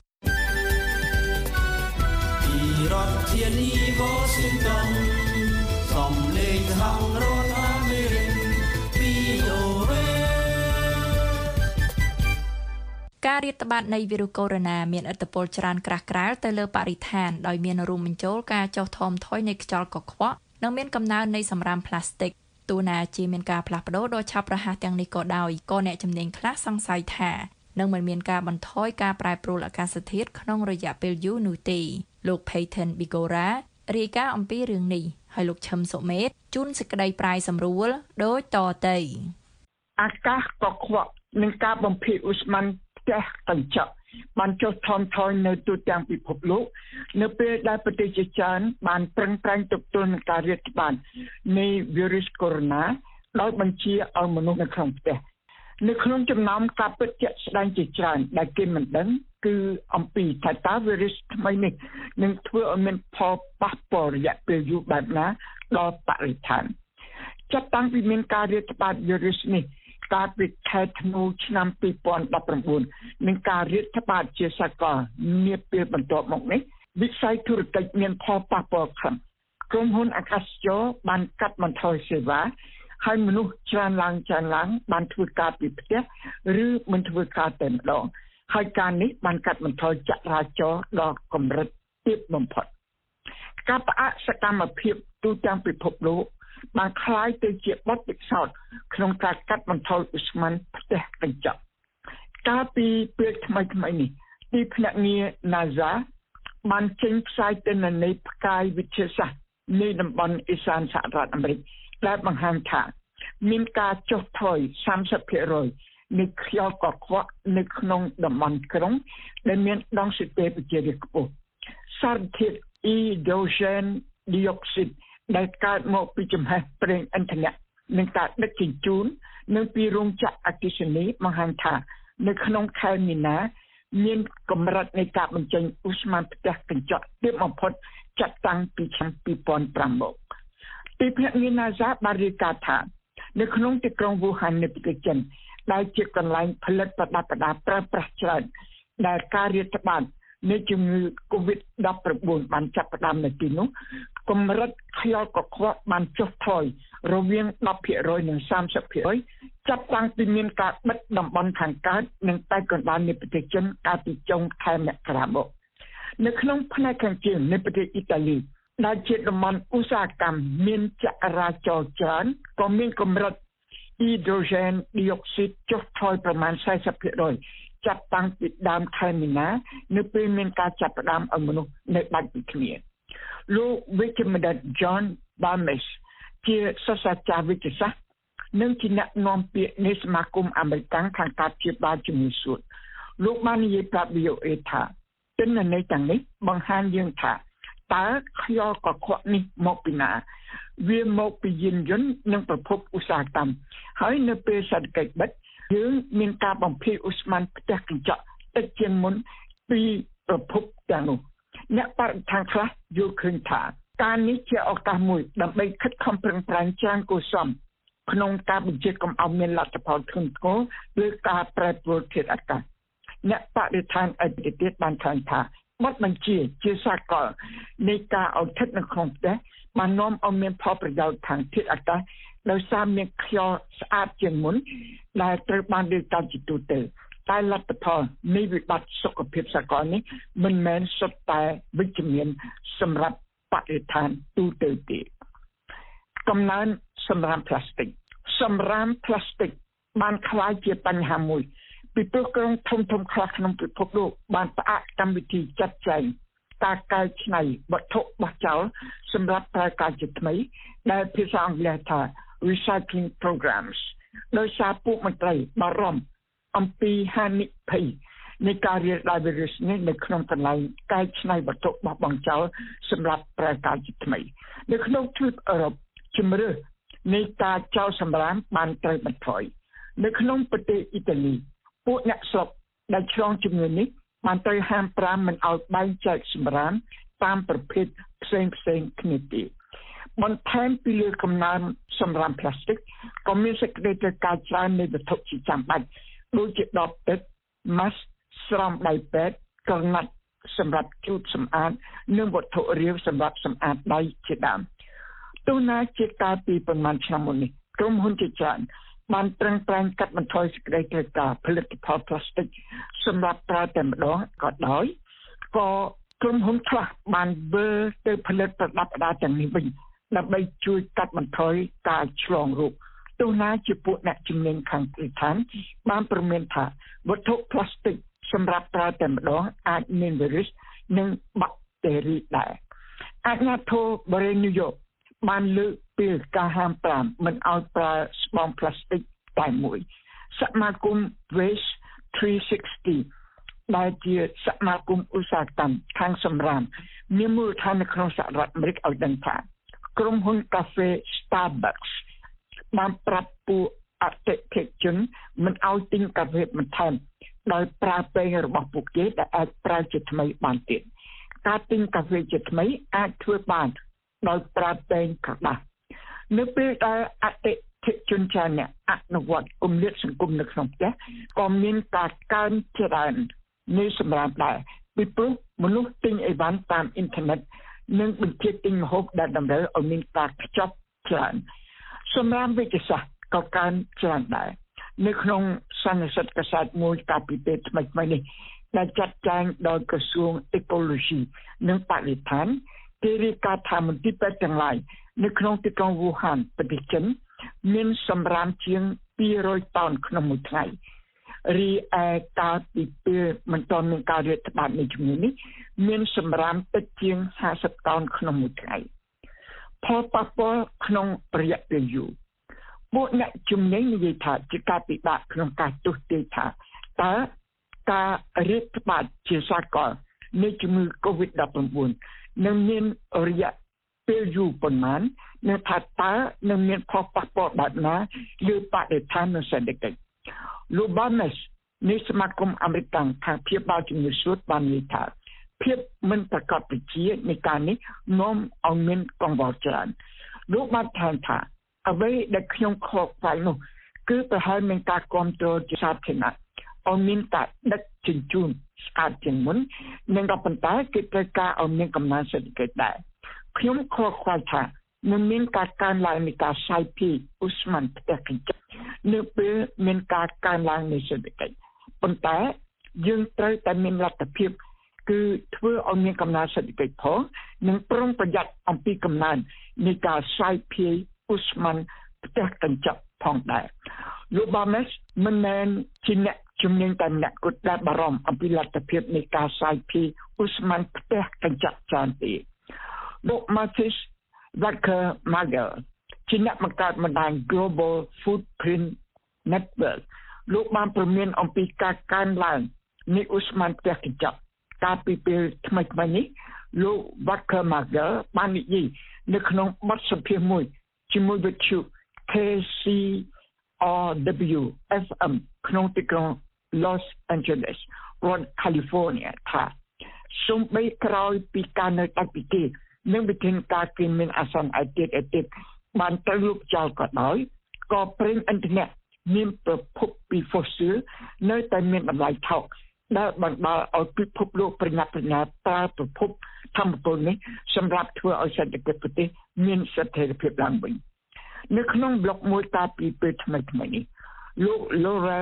S3: ពីរដ្ឋធានី Washington សំឡេងហៅរដ្ឋអាមេរិក វី អូ អេ ការរាតត្បាតនៃវីរុសកូវីដ -មានឥទ្ធិពលច្រើនក្រាស់ក្រែលទៅលើបរិស្ថានដោយមានរួមបញ្ចូលការចុះថមថយនៃខ្យល់កខ្វក់និងមានកំណើននៃសម្រាមផ្លាស្ទិកទោះណាជាមានការផ្លាស់ប្ដូរដ៏ឆាប់រហ័សទាំងនេះក៏ដោយក៏អ្នកជំនាញខ្លះសង្ស័យថានឹងមិនមានការបន្ថយការប្រែប្រួលអាកាសធាតុក្នុងរយៈពេលយូរនោះទេលោក Peyton Bigora រាយការណ៍អំពីរឿងនេះហើយលោកឈឹមសុមេតជូនសេចក្តីប្រាយសម្រួលដូចតទៅ
S17: អាកាសកខ្វក់និងការបំភាយឧស្ម័នផ្ទះកញ្ចក់បានចុះថមថយនៅទូទាំងពិភពលោកនៅពេលដែលប្រទេសជាច្រើនបានប្រឹងប្រែងទប់ទល់នឹងការរាតត្បាតនៃវីរុសកូវីដ ដោយបញ្ជាឲ្យមនុស្សនៅក្នុងផ្ទះនៅក្នុងចំណោមការពិតជាក់ស្ដែងជាច្រើនដែលគេមិនដឹងគឺអំពីថាតើវីរុសថ្មីនេះនឹងធ្វើឲ្យមានផលប៉ះពាល់រយៈពេលយូរបែបណាដល់បរិស្ថានចាប់តាំងពីមានការរាតត្បាតវីរុសនេះកាលពីខែធ្នូឆ្នាំពីរពាន់ដប់ប្រាំបួននឹងការរាតត្បាតជាសកលនាពេលបន្ទាប់មកនេះវិស័យធុរកិច្ចមានផលប៉ះពាល់ខ្លាំងក្រុមហ៊ុនអាកាសចរបានកាត់បន្ថយសេវាហើយមនុស្សច្រើនឡើងច្រើនឡើងបានធ្វើការពីផ្ទះឬមិនធ្វើការតែម្ដងហើយការនេះបានកាត់បន្ថយចរាចរណ៍ដល់កម្រិតទាបបំផុតការផ្អាកសកម្មភាពទូទាំងពិភពលោកបានคล้ายទៅជាបទពិសោធន៍ក្នុងការកាត់បន្ថយឧស្ម័នផ្ទះកញ្ចក់កាលពីពេលថ្មីថ្មីនេះទីភ្នាក់ងារ NASA បានចេញផ្សាយទិន្នន័យផ្កាយវិទ្យាសាស្ត្រនៃតំបន់ឦសានសហរដ្ឋអាមេរិកដែលបង្ហាញថាមានការចុះថយសាមសិបភាគរយនៃខ្យល់កខ្វក់នៅក្នុងតំបន់ក្រុងដែលមានដង់ស៊ីតេប្រជារាស្ត្រខ្ពស់សារធាតុអ៊ីដ្រូសែនឌីអុកស៊ីតដែលកើតមកពីចំហាយប្រេងឥន្ធនៈនិងការដឹកជញ្ជូននៅពីរោងចក្រអគ្គិសនីបង្ហាញថានៅក្នុងខែមីនាមានកម្រិតនៃការបញ្ចេញឧស្ម័នផ្ទះកញ្ចក់ទាបបំផុតចាប់តាំងពីឆ្នាំពីរពាន់ប្រាំមកទីភ្នាក់ងារ NASA បានរាយការណ៍ថានៅក្នុងទីក្រុងវូហាននៃប្រទេសចិនដែលជាកន្លែងផលិតប្រដាប់ប្រដាប្រើប្រាស់ច្រើនដែលការរាតត្បាតនៃជំងឺ COVID ដប់ប្រាំបួន បានចាប់ផ្ដើមនៅទីនោះកម្រិតខ្យល់កខ្វក់បានចុះថយរវាង ដប់ភាគរយ និង សាមសិបភាគរយ ចាប់តាំងពីមានការបិទតំបន់ខាងកើតនិងតែកណ្ដាលនៃប្រទេសចិនកាលពីចុងខែមករាមកនៅក្នុងផ្នែកខាងជើងនៃប្រទេសអ៊ីតាលីដែលជាតំបន់ឧស្សាហកម្មមានចរាចរណ៍ច្រើនក៏មានកម្រិតអ៊ីដ្រូសែនឌីអុកស៊ីតចុះថយប្រមាណ សែសិបភាគរយ ចាប់តាំងពីដើមខែមីនានៅពេលមានការចាប់ផ្ដើមឲ្យមនុស្សនៅដាច់ពីគ្នាលោកវិជ្ជបណ្ឌិត John Balmes ជាសាស្ត្រាចារ្យវិទ្យាសាស្ត្រនិងជាអ្នកនាំពាក្យនៃសមាគមអាមេរិកខាងការព្យាបាលជំងឺសួតលោកបាននិយាយប្រាប់ វី អូ អេ ថាទិន្នន័យទាំងនេះបង្ហាញយើងថាតើខ្យល់កខ្វក់នេះមកពីណាវាមកពីយានយន្តនិងប្រភពឧស្សាហកម្មហើយនៅពេលសេដ្ឋកិច្ចបិទយើងមានការបំភាយឧស្ម័នផ្ទះកញ្ចក់តិចជាងមុនពីប្រភពទាំងនោះអ្នកបរិស្ថានខ្លះយល់ឃើញថាការនេះជាឱកាសមួយដើម្បីខិតខំប្រឹងប្រែងច្រើនគួរសមក្នុងការបញ្ជាកុំឲ្យមានលទ្ធផលធ្ងន់ធ្ងរឬការប្រែប្រួលធាតុអាកាសអ្នកបរិស្ថានអតីតទៀតបានថ្លែងថាបទបញ្ជាជាសាកលនៃការអោធិតនៅក្នុងផ្ទះបាននាំឲ្យមានផលប្រយោជន៍ខាងធាតុអាកាសដោយសារមានខ្យល់ស្អាតជាងមុនដែលត្រូវបានរៀបចំជាទូទៅតែលទ្ធផលនៃវិបត្តិសុខភាពសកលនេះមិនមែនសុទ្ធតែវិជ្ជមានសម្រាប់បរិស្ថានទូទៅទេកំណើនសម្រាមផ្លាស្ទិកសម្រាមផ្លាស្ទិកបានក្លាយជាបញ្ហាមួយពីព្រោះក្រុមធំធំខ្លះក្នុងពិភពលោកបានផ្អាកកម្មវិធីចាត់ចែងការកែច្នៃវត្ថុបោះចោលសម្រាប់ប្រើការជាថ្មីដែលភាសាអង់គ្លេសថា recycling programs ដោយសារពួកមន្ត្រីបារម្ភអំពីហានិភ័យនៃការរាលដាលវីរុសនេះនៅក្នុងកន្លែងកែច្នៃវត្ថុបោះបង់ចោលសម្រាប់ប្រើការជាថ្មីនៅក្នុងទ្វីបអឺរ៉ុបជំរឿននៃការចោលសម្រាមបានត្រូវបន្ថយនៅក្នុងប្រទេសអ៊ីតាលីពួកអ្នកស្រុកដែលឆ្លងជំងឺនេះបានត្រូវហាមប្រាមមិនឲ្យបែងចែកសម្រាមតាមប្រភេទផ្សេងផ្សេងគ្នាទៀតបន្ថែមពីលើកំណើនសម្រាមផ្លាស្ទិកក៏មានសេចក្តីត្រូវការច្រើននៃវត្ថុជាចាំបាច់ដូចជាដបទឹក mask ស្រោមដៃពេទ្យក្រណាត់សម្រាប់ជូតសម្អាតនិងវត្ថុរាវសម្រាប់សម្អាតដៃជាដើមទោះណាជាកាលពីប្រមាណឆ្នាំមុននេះក្រុមហ៊ុនជាច្រើនបានប្រឹងប្រែងកាត់បន្ថយសេចក្តីត្រូវការផលិតផលផ្លាស្ទិកសម្រាប់ប្រើតែម្ដងក៏ដោយក៏ក្រុមហ៊ុនខ្លះបានវិលទៅផលិតប្រដាប់ប្រដាទាំងនេះវិញដើម្បីជួយកាត់បន្ថយការឆ្លងរោគទោះណាជាពួកអ្នកជំនាញខាងបរិស្ថានបានប្រមានថាវត្ថុផ្លាស្ទិកសម្រាប់ប្រើតែម្ដងអាចមានវីរុសនិងបាក់តេរីដែរអាជ្ញាធរបរិយាញូវយ៉កបានលើកពីការហាមប្រាមមិនឲ្យប្រើស្បង់ផ្លាស្ទិកតែមួយសមាគម Waste три шестьдесят ដែលជាសមាគមឧស្សាហកម្មខាងសម្រាមមានមូលដ្ឋាននៅក្នុងសហរដ្ឋអាមេរិកឲ្យដឹងថាក្រុមហ៊ុនកាហ្វេ Starbucks បានប្រាប់ពួកអតិថិជនមិនឲ្យទិញកាហ្វេបន្ថែមដោយប្រើពែងរបស់ពួកគេដែលអាចប្រើជាថ្មីបានទៀតការទិញកាហ្វេជាថ្មីអាចធ្វើបានដោយប្រើពែងក្រដាសនៅពេលដែលអតិថិជនច្រើនអ្នកអនុវត្តគម្លាតសង្គមនៅក្នុងផ្ទះក៏មានការកើនច្រើននៃសម្រាប់ដែរពីព្រោះមនុស្សទិញអីវ៉ាន់តាមអ៊ីនធឺណិតនិងបញ្ជាទិញម្ហូបដែលតម្រូវឲ្យមានការខ្ចប់ច្រើនសម្រាប់វិទ្យាសាស្ត្រក៏កើនច្រើនដែរនៅក្នុងសន្និសីទកាសែតមួយកាលពីពេលថ្មីៗនេះដែលចាត់ចែងដោយក្រសួងអេកូឡូស៊ីនិងបរិស្ថានគេរាយការណ៍ថាមន្ទីរពេទ្យទាំងឡាយនៅក្នុងទីក្រុងវូហានប្រទេសចិនមានសម្រាមជាងពីររយតោនក្នុងមួយថ្ងៃរីឯកាលពីពេលមិនទាន់មានការរាតត្បាតនៃជំងឺនេះមានសម្រាមតិចជាងห้าสิบតោនក្នុងមួយថ្ងៃផលប៉ះពាល់ក្នុងរយៈពេលយូរពួកអ្នកជំនាញនិយាយថាជាការពិបាកក្នុងការទស្សន៍ទាយថាតើការរាតត្បាតជាសកលនៃជំងឺ COVID ដប់ប្រាំបួន នឹងមានរយៈពេលយូរប៉ុន្មាននៅថាតើនឹងមានផលប៉ះពាល់បែបណាលើបរិស្ថាននិងសេដ្ឋកិច្ចលោកបាននេះសមាគមអាមេរិកខាងភាពបាលជំងឺសួតបាននិយាយថាភាពមិនប្រកបវិជ្ជានៃការនេះនាំឲ្យមានកង្វល់ច្រើនលោកបានថែមថាអ្វីដែលខ្ញុំខកខ្វល់នោះគឺប្រហែលមានការគ្រប់គ្រងជាសាធារណៈឲ្យមានការដឹកជញ្ជូនស្អាតជាងមុននិងក៏ប៉ុន្តែគឺត្រូវការឲ្យមានកំណើនសេដ្ឋកិច្ចដែរខ្ញុំខកខ្វល់ថានឹងមានការកើនឡើងនៃការផ្សាយពីឧស្ម័នផ្ទះកញ្ចក់នៅពេលមានការកើនឡើងនៃសេដ្ឋកិច្ចប៉ុន្តែយើងត្រូវតែមានលទ្ធភាពគឺធ្វើឲ្យមានកំណើនសេដ្ឋកិច្ចផងនិងប្រុងប្រយ័ត្នអំពីកំណើននៃការផ្សាយភាយឧស្ម័នផ្ទះកញ្ចក់ផងដែរលោកបាមេសមិនមែនជាអ្នកជំនាញតែម្នាក់គត់ដែលបារម្ភអំពីលទ្ធភាពនៃការផ្សាយភាយឧស្ម័នផ្ទះកញ្ចក់ច្រើនទេលោក Martis Walker Magel ជាអ្នកបង្កើតបណ្ដាញ Global Footprint Network លោកបានព្រមានអំពីការកើនឡើងនៃឧស្ម័នផ្ទះកញ្ចក់កាលពីពេលថ្មីៗនេះលោក Walker Magel បាននិយាយនៅក្នុងបទសម្ភាសន៍មួយជាមួយវិទ្យុ K C R W F M ក្នុងទីក្រុង Los Angeles រដ្ឋ California ថាសូម្បីក្រោយពីការនៅដាច់ពីគេនិងវិធានការគីមានអាសន្នអតិតអតិតបានត្រូវលុបចោលក៏ដោយក៏ប្រេងឥន្ធនៈមានប្រភពពី fossil នៅតែមានតម្លៃថោកដែលបណ្ដាលឲ្យពិភពលោកប្រញាប់ប្រញាល់ប្រើប្រភពធម្មពលនេះសម្រាប់ធ្វើឲ្យសេដ្ឋកិច្ចប្រទេសមានស្ថិរភាពឡើងវិញនៅក្នុងប្លុកមួយកាលពីពេលថ្មីៗនេះលោក Laura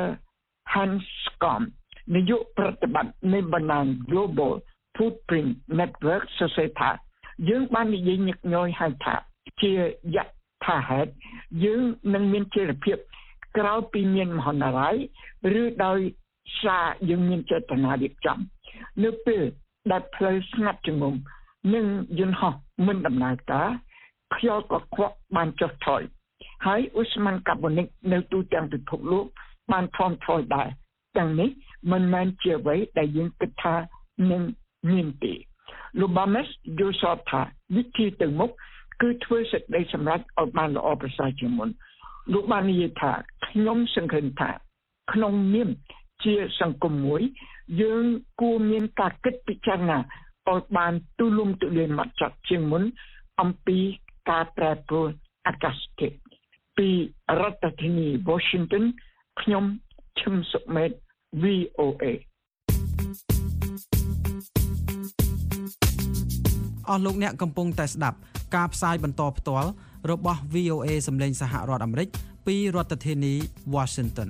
S17: Hanscom នាយកប្រតិបត្តិនៃបណ្ដាញ Global Footprint Network សរសេរថាយើងបាននិយាយញឹកញយហៅថាជាយថាហេតុយើងនឹងមានជាភាពក្រោយពីមានមហន្តរាយឬដោយសារយើងមានចេតនារៀបចំនៅពេលដែលផ្លូវស្ងាត់ជ្ងំនិងយន្តហោះមិនដំណើរការខ្យល់កខ្វក់បានចុះថយហើយឧស្ម័នកាបូនិកនៅទូទាំងពិភពលោកបានថមថយដែរទាំងនេះមិនមែនជាអ្វីដែលយើងគិតថានឹងមានទេលោកបាមេសយល់សពថាវិធីទៅមុខគឺធ្វើសេចក្តីសម្រេចឲ្យបានល្អប្រសើរជាងមុនលោកបាននិយាយថាខ្ញុំសង្ឃឹមថាក្នុងនាមជាសង្គមមួយយើងគួរមានការគិតពិចារណាឲ្យបានទូលំទូលាយហ្មត់ចត់ជាងមុនអំពីការប្រែប្រួលអាកាសធាតុពីរដ្ឋធានី Washington ខ្ញុំឈឹមសុមេត V O A
S9: អស់លោកអ្នកកំពុងតែស្ដាប់ការផ្សាយបន្តផ្ទាល់របស់ V O A សម្លេងសហរដ្ឋអាមេរិកពីរដ្ឋធានី Washington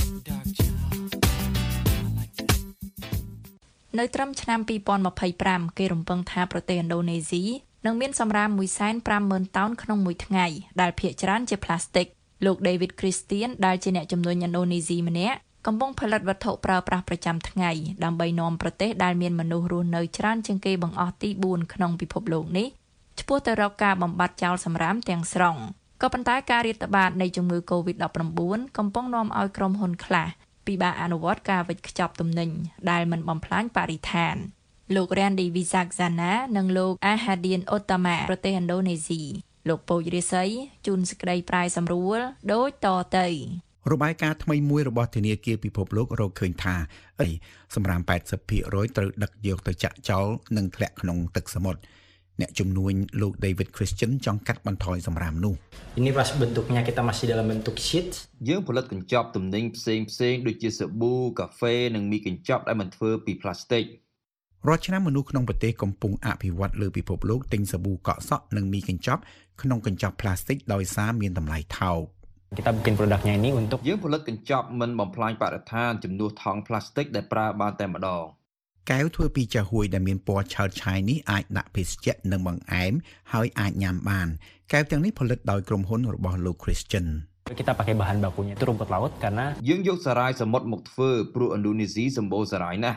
S3: នៅត្រឹមឆ្នាំពីរពាន់ម្ភៃប្រាំគេរំពឹងថាប្រទេសឥណ្ឌូនេស៊ីនឹងមានសម្រាម មួយសែនប្រាំម៉ឺន តោនក្នុងមួយថ្ងៃដែលភាគច្រើនជាផ្លាស្ទិកលោក David Christian ដែលជាអ្នកជំនួញឥណ្ឌូនេស៊ីម្នាក់កំពុងផលិតវត្ថុប្រើប្រាស់ប្រចាំថ្ងៃដើម្បីនាំប្រទេសដែលមានមនុស្សរស់នៅច្រើនជាងគេបង្អស់ទីបួនក្នុងពិភពលោកនេះឆ្ពោះទៅរកការបំបត្តិចោលសំរាមទាំងស្រុងក៏ប៉ុន្តែការរាតត្បាតនៃជំងឺ COVID ដប់ប្រាំបួន កំពុងនាំឲ្យក្រុមហ៊ុនខ្លះពិបាកអនុវត្តការវេចខ្ចប់ទំនិញដែលមិនបំផ្លាញបរិស្ថានលោក Randy Wijaksana និងលោក Ahadian Uttama ប្រទេសឥណ្ឌូនេស៊ីលោកពូជរាសីជូនសេចក្តីប្រាយសម្រួលដូចតទៅ
S18: របាយការណ៍ថ្មីមួយរបស់ធនាគារពិភពលោករកឃើញថាអីសម្រាប់ 八十ភាគរយ ត្រូវដឹកយកទៅចាក់ចោលនិងធ្លាក់ក្នុងទឹកសមុទ្រអ្នកជំនួញលោក David Christian ចង់កាត់បន្ថយសម្រាមនោះ
S19: Ini pas bentuknya kita masih dalam bentuk sheet
S20: យើងផលិតកញ្ចប់ទំនិញផ្សេងផ្សេងដូចជាសាប៊ូកាហ្វេនិងមីកញ្ចប់ដែលមិនធ្វើពីផ្លាស្ទិក
S18: រាល់ឆ្នាំមនុស្សក្នុងប្រទេសកំពុងអភិវឌ្ឍលើពិភពលោកទិញសាប៊ូកក់សក់និងមីកញ្ចប់ក្នុងកញ្ចប់ផ្លាស្ទិកដោយសារមានតម្លៃថោក
S19: Kita bikin produknya ini untuk
S20: យើងផលិតកញ្ចប់មិនបំផ្លាញបរិស្ថានជំនួសថង់ផ្លាស្ទិកដែលប្រើបានតែម្ដង
S18: កែវធ្វើពីចាហួយដែលមានពណ៌ឆើតឆាយនេះអាចដាក់ភេសជ្ជៈនិងបង្អែមហើយអាចញ៉ាំបានកែវទាំងនេះផលិតដោយក្រុមហ៊ុនរបស់លោក Christian
S19: Kita pakai bahan bakunya itu rumput laut karena
S20: យើងយកសារ៉ាយសមុទ្រមកធ្វើព្រោះឥណ្ឌូនេស៊ីសម្បូរសារ៉ាយណាស់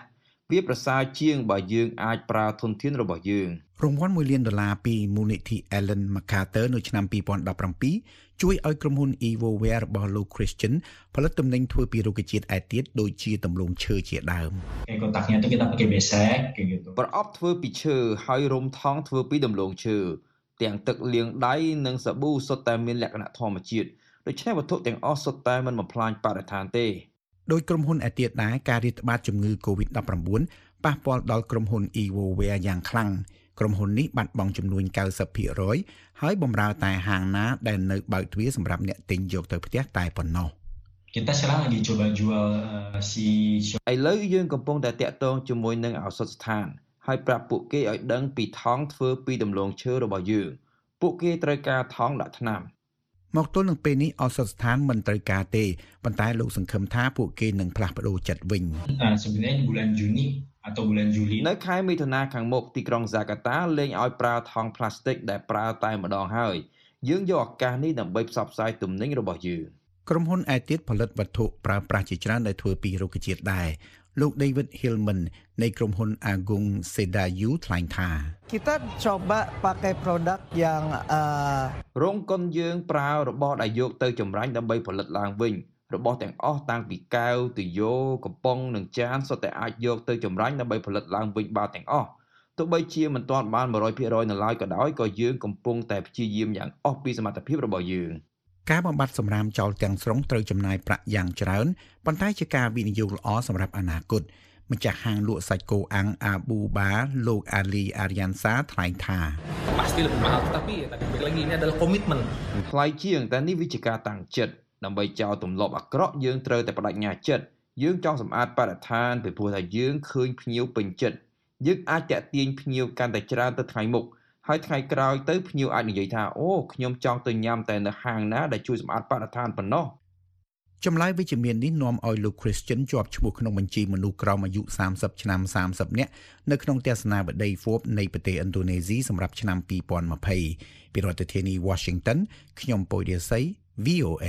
S20: វាប្រសើរជាងបើយើងអាចប្រើធនធានរបស់យើង
S18: រង្វាន់មួយលានដុល្លារពីមូលនិធិ Ellen MacArthur នៅឆ្នាំពីរពាន់ដប់ប្រាំពីរជួយឲ្យក្រុមហ៊ុន EvoWare របស់លោក Christian ផលិតទំនិញធ្វើពីរុក្ខជាតិឯទៀតដូចជាទំលងឈើជាដើម
S19: Kotaknya itu kita pakai besek kayak gitu.
S20: ប្រអប់ធ្វើពីឈើហើយរំថងធ្វើពីដំឡូងឈើទាំងទឹកលាងដៃនិងសាប៊ូសុទ្ធតែមានលក្ខណៈធម្មជាតិដូច្នេះវត្ថុទាំងអស់សុទ្ធតែមិនបំផ្លាញបរិស្ថានទេ
S18: ដោយក្រុមហ៊ុនឯទៀតដែរការរាតត្បាតជំងឺ កូវីដដប់ប្រាំបួន ប៉ះពាល់ដល់ក្រុមហ៊ុន EvoWare យ៉ាងខ្លាំងក្រុមហ៊ុននេះបាត់បង់ចំនួន 九十ភាគរយ ហើយបម្រើតែហាងណាដែលនៅបើកទ្វារសម្រាប់អ្នកទិញយកទៅផ្ទះតែប៉ុណ្ណោះ
S19: Kita sekarang lagi coba jual uh, si
S20: ឥឡូវយើងកំពុងតែតាក់ទងជាមួយនឹងឱសថស្ថានហើយប្រាប់ពួកគេឲ្យដឹងពីថង់ធ្វើពីដំឡូងឈើរបស់យើងពួកគេត្រូវការថង់ដាក់ថ្នាំ
S18: មកទល់នឹងពេលនេះឱសថស្ថានមិនត្រូវការទេប៉ុន្តែលោកសង្ឃឹមថាពួកគេនឹងផ្លាស់ប្ដូរចិត្តវិញ
S19: sebenarnya bulan Juni atau bulan Juli
S20: នៅខែមិថុនាខាងមុខទីក្រុងហ្សាកាតាលែងឲ្យប្រើថង់ផ្លាស្ទិកដែលប្រើតែម្ដងហើយយើងយកឱកាសនេះដើម្បីផ្សព្វផ្សាយទំនិញរបស់យើង
S18: ក្រុមហ៊ុនឯទៀតផលិតវត្ថុប្រើប្រាស់ជាច្រើនដែលធ្វើពីរុក្ខជាតិដែរលោក David Hillman នៃក្រុមហ៊ុន Agung Sedayu ថ្លែងថា
S21: Kita coba pakai produk yang
S20: រោងកុនយើងប្រើរបស់ដែលយកទៅចម្រាញ់ដើម្បីផលិតឡើងវិញរបស់ទាំងអស់តាំងពីកែវទុយោកំប៉ុងនិងចានសុទ្ធតែអាចយកទៅចម្រាញ់ដើម្បីផលិតឡើងវិញបានទាំងអស់ទោះបីជាមិនទាន់បាន một trăm phần trăm នៅឡើយក៏ដោយក៏យើងកំពុងតែព្យាយាមយ៉ាងអស់ពីសមត្ថភាពរបស់យើង
S18: ការបំបត្តិសម្រាមចោលទាំងស្រុងត្រូវចំណាយប្រាក់យ៉ាងច្រើនប៉ុន្តែជាការវិនិយោគល្អសម្រាប់អនាគតម្ចាស់ហាងលក់សាច់គោអាំងអាប៊ូបាលោកអាលីអារីយ៉ាន់សាថ្លែងថា
S19: pasti lebih mahal tapi tadi balik lagi ini adalah komitmen
S20: ថ្លៃជាងតែនេះវាជាការតាំងចិត្តដើម្បីចោលទម្លាប់អាក្រក់យើងត្រូវតែបដិញ្ញាចិត្តយើងចង់សម្អាតបរិស្ថានពីព្រោះថាយើងឃើញភ្ញៀវពេញចិត្តយើងអាចតាក់ទាញភ្ញៀវកាន់តែច្រើនទៅថ្ងៃមុខហើយថ្ងៃក្រោយទៅភ្ញៀវអាចនិយាយថាអូខ្ញុំចង់ទៅញ៉ាំតែនៅហាងណាដែលជួយសម្អាតបរិស្ថានប៉ុណ្ណោះ
S18: ចម្លើយវិជ្ជមាននេះនាំឲ្យលោក Christian ជាប់ឈ្មោះក្នុងបញ្ជីមនុស្សក្រោមអាយុសាមសិបឆ្នាំសាមសិបនាក់នៅក្នុងទស្សនាវដ្តី Forbes នៃប្រទេសឥណ្ឌូនេស៊ីសម្រាប់ឆ្នាំពីរពាន់ម្ភៃពីរដ្ឋធានី Washington ខ្ញុំពុយរាសី V O A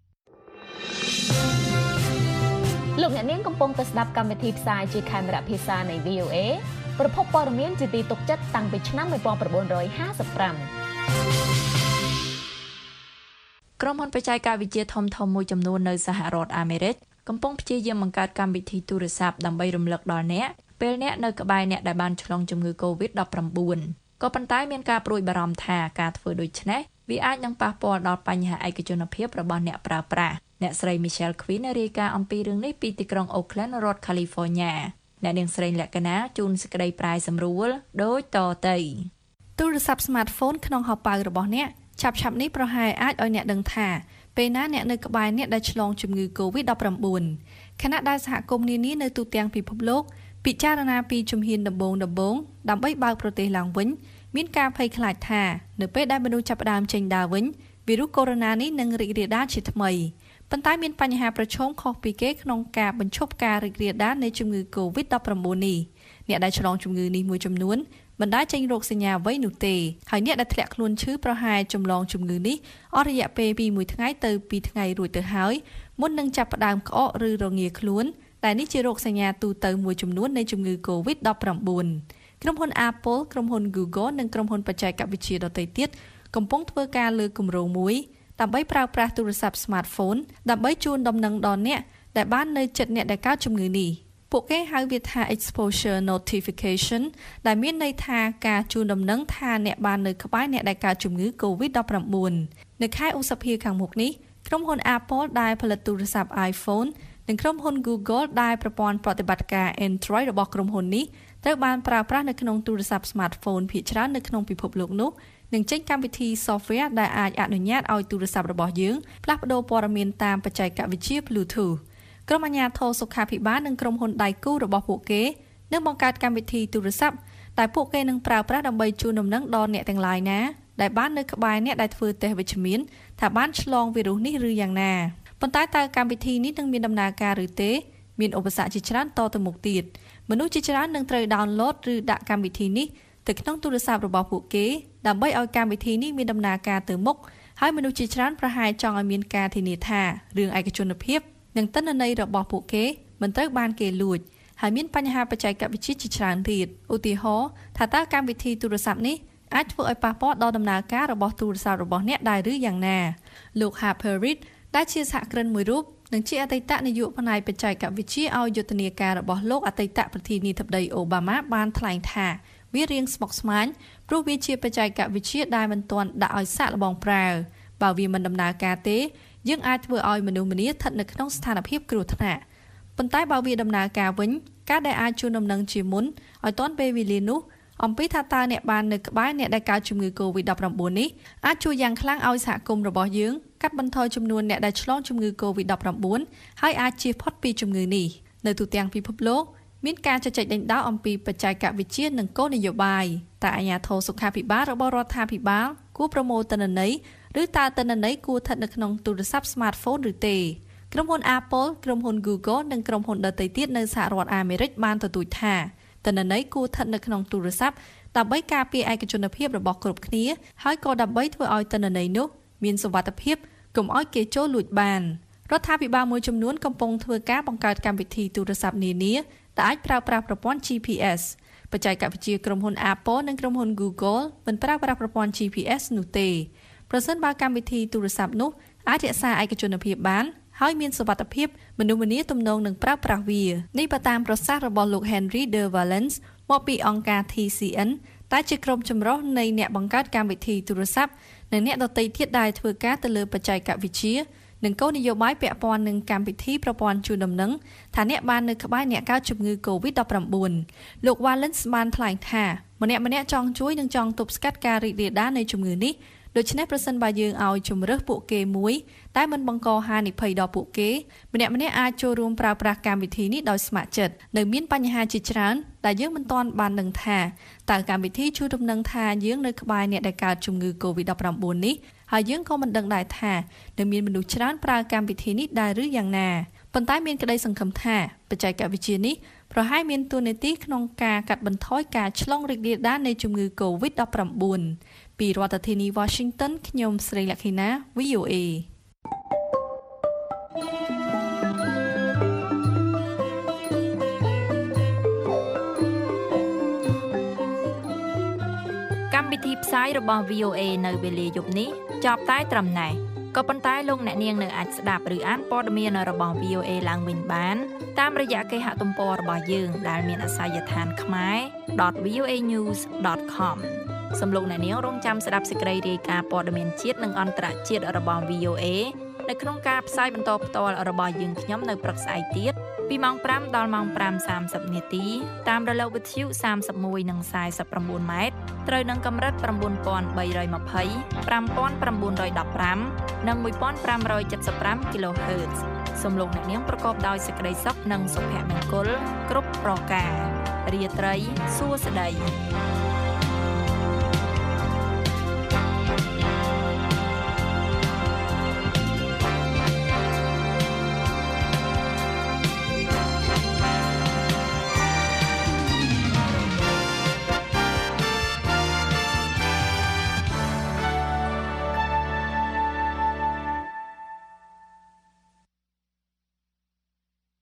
S15: លោកអ្នកនាងកំពុងតែស្ដាប់កម្មវិធីផ្សាយជាខេមរៈភាសានៃ V O A ប្រភពព័ត៌មានជាទីទុកចិត្តតាំងពីឆ្នាំmột nghìn chín trămห้าสิบห้า
S3: ក្រុមហ៊ុនបច្ចេកវិទ្យាធំៗមួយចំនួននៅសហរដ្ឋអាមេរិកកំពុងព្យាយាមបង្កើតកម្មវិធីទូរស័ព្ទដើម្បីរំលឹកដល់អ្នកពេលអ្នកនៅក្បែរអ្នកដែលបានឆ្លងជំងឺ កូវីដដប់ប្រាំបួន ក៏ប៉ុន្តែមានការព្រួយបារម្ភថាការធ្វើដូច្នេះវាអាចនឹងប៉ះពាល់ដល់បញ្ហាឯកជនភាពរបស់អ្នកប្រើប្រាស់អ្នកស្រី Michelle Quinn រាយការណ៍អំពីរឿងនេះពីទីក្រុង Oakland រដ្ឋ California អ្នកនាងស្រីលក្ខណាជូនសេចក្តីប្រាយសម្រួលដូចតទៅ
S14: ទូរស័ព្ទ smartphone ក្នុងហោប៉ៅរបស់អ្នកឆាប់ឆាប់នេះប្រហែលអាចឲ្យអ្នកដឹងថាពេលណាអ្នកនៅក្បែរអ្នកដែលឆ្លងជំងឺ កូវីដដប់ប្រាំបួន ខណៈដែលសហគមន៍នានានៅទូទាំងពិភពលោកពិចារណាពីជំហានដំបូងដំបូងដើម្បីបើកប្រទេសឡើងវិញមានការភ័យខ្លាចថានៅពេលដែលមនុស្សចាប់ផ្ដើមចេញដើរវិញវីរុសកូវីដ នេះនឹងរីករាលដាលជាថ្មីប៉ុន្តែមានបញ្ហាប្រឈមខុសពីគេក្នុងការបញ្ឈប់ការរីករាលដាលនៃជំងឺ កូវីដដប់ប្រាំបួន នេះអ្នកដែលឆ្លងជំងឺនេះមួយចំនួនមិនដែលចេញរោគសញ្ញាអ្វីនោះទេហើយអ្នកដែលធ្លាក់ខ្លួនឈឺប្រហែលចម្លងជំងឺនេះអស់រយៈពេលពីមួយថ្ងៃទៅពីរថ្ងៃរួចទៅហើយមុននឹងចាប់ផ្ដើមក្អកឬរងាខ្លួនដែលនេះជារោគសញ្ញាទូទៅមួយចំនួននៃជំងឺ កូវីដដប់ប្រាំបួន ក្រុមហ៊ុន Apple ក្រុមហ៊ុន Google និងក្រុមហ៊ុនបច្ចេកវិទ្យាដទៃទៀតកំពុងធ្វើការលើគម្រោងមួយដើម្បីប្រើប្រាស់ទូរស័ព្ទ smartphone ដើម្បីជូនដំណឹងដល់អ្នកដែលបាននៅជិតអ្នកដែលកើតជំងឺនេះពួកគេហៅវាថា exposure notification ដែលមានន័យថាការជូនដំណឹងថាអ្នកបាននៅក្បែរអ្នកដែលកើតជំងឺ កូវីដដប់ប្រាំបួន នៅខែឧសភាខាងមុខនេះក្រុមហ៊ុន Apple ដែលផលិតទូរស័ព្ទ iPhone និងក្រុមហ៊ុន Google ដែលប្រព័ន្ធប្រតិបត្តិការ Android របស់ក្រុមហ៊ុននេះត្រូវបានប្រើប្រាស់នៅក្នុងទូរស័ព្ទ smartphone ភាគច្រើននៅក្នុងពិភពលោកនោះនឹងចេញកម្មវិធី software ដែលអាចអនុញ្ញាតឲ្យទូរស័ព្ទរបស់យើងផ្លាស់ប្ដូរព័ត៌មានតាមបច្ចេកវិទ្យា Bluetooth ក្រុមអាជ្ញាធរសុខាភិបាលនិងក្រុមហ៊ុនដៃគូរបស់ពួកគេនឹងបង្កើតកម្មវិធីទូរស័ព្ទដែលពួកគេនឹងប្រើប្រាស់ដើម្បីជូនដំណឹងដល់អ្នកទាំងឡាយណាដែលបាននៅក្បែរអ្នកដែលធ្វើតេស្តវិជ្ជមានថាបានឆ្លងវីរុសនេះឬយ៉ាងណាប៉ុន្តែតើកម្មវិធីនេះនឹងមានដំណើរការឬទេមានឧបសគ្គជាច្រើនតទៅមុខទៀតមនុស្សជាច្រើននឹងត្រូវ download ឬដាក់កម្មវិធីនេះទៅក្នុងទូរស័ព្ទរបស់ពួកគេដើម្បីឲ្យកម្មវិធីនេះមានដំណើរការទៅមុខហើយមនុស្សជាច្រើនប្រហែលចង់ឲ្យមានការធានាថារឿងឯកជនភាពនិងទិន្នន័យរបស់ពួកគេមិនត្រូវបានគេលួចហើយមានបញ្ហាបច្ចេកវិទ្យាជាច្រើនទៀតឧទាហរណ៍ថាតើកម្មវិធីទូរស័ព្ទនេះអាចធ្វើឲ្យប៉ះពាល់ដល់ដំណើរការរបស់ទូរស័ព្ទរបស់អ្នកដែរឬយ៉ាងណាលោក Harper Reid ដែលជាសហគ្រិនមួយរូបនិងជាអតីតនាយកផ្នែកបច្ចេកវិទ្យាឲ្យយុទ្ធនាការរបស់លោកអតីតប្រធានាធិបតីអូបាម៉ាបានថ្លែងថាវារៀងស្មុគស្មាញព្រោះវាជាបច្ចេកវិទ្យាដែលមិនទាន់ដាក់ឲ្យសាកល្បងប្រើបើវាមិនដំណើរការទេយើងអាចធ្វើឲ្យមនុស្សម្នាស្ថិតនៅក្នុងស្ថានភាពគ្រោះថ្នាក់ប៉ុន្តែបើវាដំណើរការវិញការដែលអាចជូនដំណឹងជាមុនឲ្យទាន់ពេលវេលានោះអំពីថាតើអ្នកបាននៅក្បែរអ្នកដែលកើតជំងឺ កូវីដ ដប់ប្រាំបួន នេះអាចជួយយ៉ាងខ្លាំងឲ្យសហគមន៍របស់យើងកាត់បន្ថយចំនួនអ្នកដែលឆ្លងជំងឺ កូវីដ ដប់ប្រាំបួន ហើយអាចជៀសផុតពីជំងឺនេះនៅទូទាំងពិភពលោកមានការជជែកដេញដោលអំពីបច្ចេកវិទ្យានិងគោលនយោបាយតែអាជ្ញាធរសុខាភិបាលរបស់រដ្ឋាភិបាលគួរប្រមូលទិន្នន័យឬតើទិន្នន័យគួរស្ថិតនៅក្នុងទូរស័ព្ទ smartphone ឬទេក្រុមហ៊ុន Apple ក្រុមហ៊ុន Google និងក្រុមហ៊ុនដទៃទៀតនៅសហរដ្ឋអាមេរិកបានទទូចថាទិន្នន័យគួរស្ថិតនៅក្នុងទូរស័ព្ទដើម្បីការពារឯកជនភាពរបស់គ្រប់គ្នាហើយក៏ដើម្បីធ្វើឲ្យទិន្នន័យនោះមានសុវត្ថិភាពកុំឲ្យគេចូលលួចបានរដ្ឋាភិបាលមួយចំនួនកំពុងធ្វើការបង្កើតកម្មវិធីទូរស័ព្ទនានាដែលអាចប្រើប្រាស់ប្រព័ន្ធ ជី ភី អេស បច្ចេកវិទ្យាក្រុមហ៊ុន Apple និងក្រុមហ៊ុន Google មិនប្រើប្រាស់ប្រព័ន្ធ ជី ភី អេស នោះទេប្រសិនបើកម្មវិធីទូរស័ព្ទនោះអាចរក្សាឯកជនភាពបានហើយមានសុវត្ថិភាពមនុស្សម្នាទំនងនឹងប្រើប្រាស់វានេះបើតាមប្រសាសន៍របស់លោក Henry de Valence មកពីអង្គការ ធី ស៊ី អិន តែជាក្រុមចម្រុះនៃអ្នកបង្កើតកម្មវិធីទូរស័ព្ទនិងអ្នកដទៃទៀតដែលធ្វើការទៅលើបច្ចេកវិទ្យានិងគោលនយោបាយពាក់ព័ន្ធនឹងកម្មវិធីប្រព័ន្ធជូនដំណឹងថាអ្នកបាននៅក្បែរអ្នកកើតជំងឺ កូវីដ ដប់ប្រាំបួន លោក Valence បានថ្លែងថាម្នាក់ម្នាក់ចង់ជួយនិងចង់ទប់ស្កាត់ការរីករាលដាលនៃជំងឺនេះដូច្នេះប្រសិនបើយើងឲ្យជំរើសពួកគេមួយតែមិនបង្កហានិភ័យដល់ពួកគេម្នាក់ម្នាក់អាចចូលរួមប្រើប្រាស់កម្មវិធីនេះដោយស្ម័គ្រចិត្តនៅមានបញ្ហាជាច្រើនដែលយើងមិនទាន់បានដឹងថាតើកម្មវិធីជួយដំណឹងថាយើងនៅក្បែរអ្នកដែលកើតជំងឺ កូវីដ ដប់ប្រាំបួន នេះហើយយើងក៏មិនដឹងដែរថានៅមានមនុស្សច្រើនប្រើកម្មវិធីនេះដែរឬយ៉ាងណាប៉ុន្តែមានក្តីសង្ឃឹមថាបច្ចេកវិទ្យានេះប្រហែលមានតួនាទីក្នុងការកាត់បន្ថយការឆ្លងរីករាលដាលនៃជំងឺ កូវីដ ដប់ប្រាំបួន ពីរដ្ឋធានី Washington ខ្ញុំស្រីលក្ខិណា វី អូ เอ
S3: កម្មវិធីផ្សាយរបស់ វី អូ เอ នៅវេលាយប់នេះចប់តែត្រឹមណេះក៏ប៉ុន្តែលោកអ្នកនាងនៅអាចស្ដាប់ឬអានព័ត៌មានរបស់ វី អូ เอ ឡើងវិញបានតាមរយៈគេហទំព័ររបស់យើងដែលមានអាសយដ្ឋាន ខ្មែរ ដត វី អូ เอ ញូស ដត ខម សំលោកអ្នកនាងរងចាំស្ដាប់សេចក្តីរាយការណ៍ព័ត៌មានជាតិនិងអន្តរជាតិរបស់ វី អូ เอ នៅក្នុងការផ្សាយបន្តផ្ទាល់របស់យើងខ្ញុំនៅព្រឹកស្អែកទៀតពីម៉ោងប្រាំដល់ម៉ោងប្រាំសាមសិបនាទីតាមរលកវិទ្យុសាមសិបមួយនិងសាយសិបប្រាំបួនម៉ែត្រត្រូវនឹងកម្រិត៩បី២០ ៥៩១៥ និង ១៥៧៥ kHz សំលោកអ្នកនាងប្រកបដោយសេចក្តីសុខនិងសុភមង្គលគ្រប់ប្រការរាត្រីសួស្តី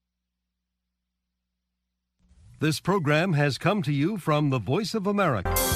S1: This program has come to you from the Voice of America.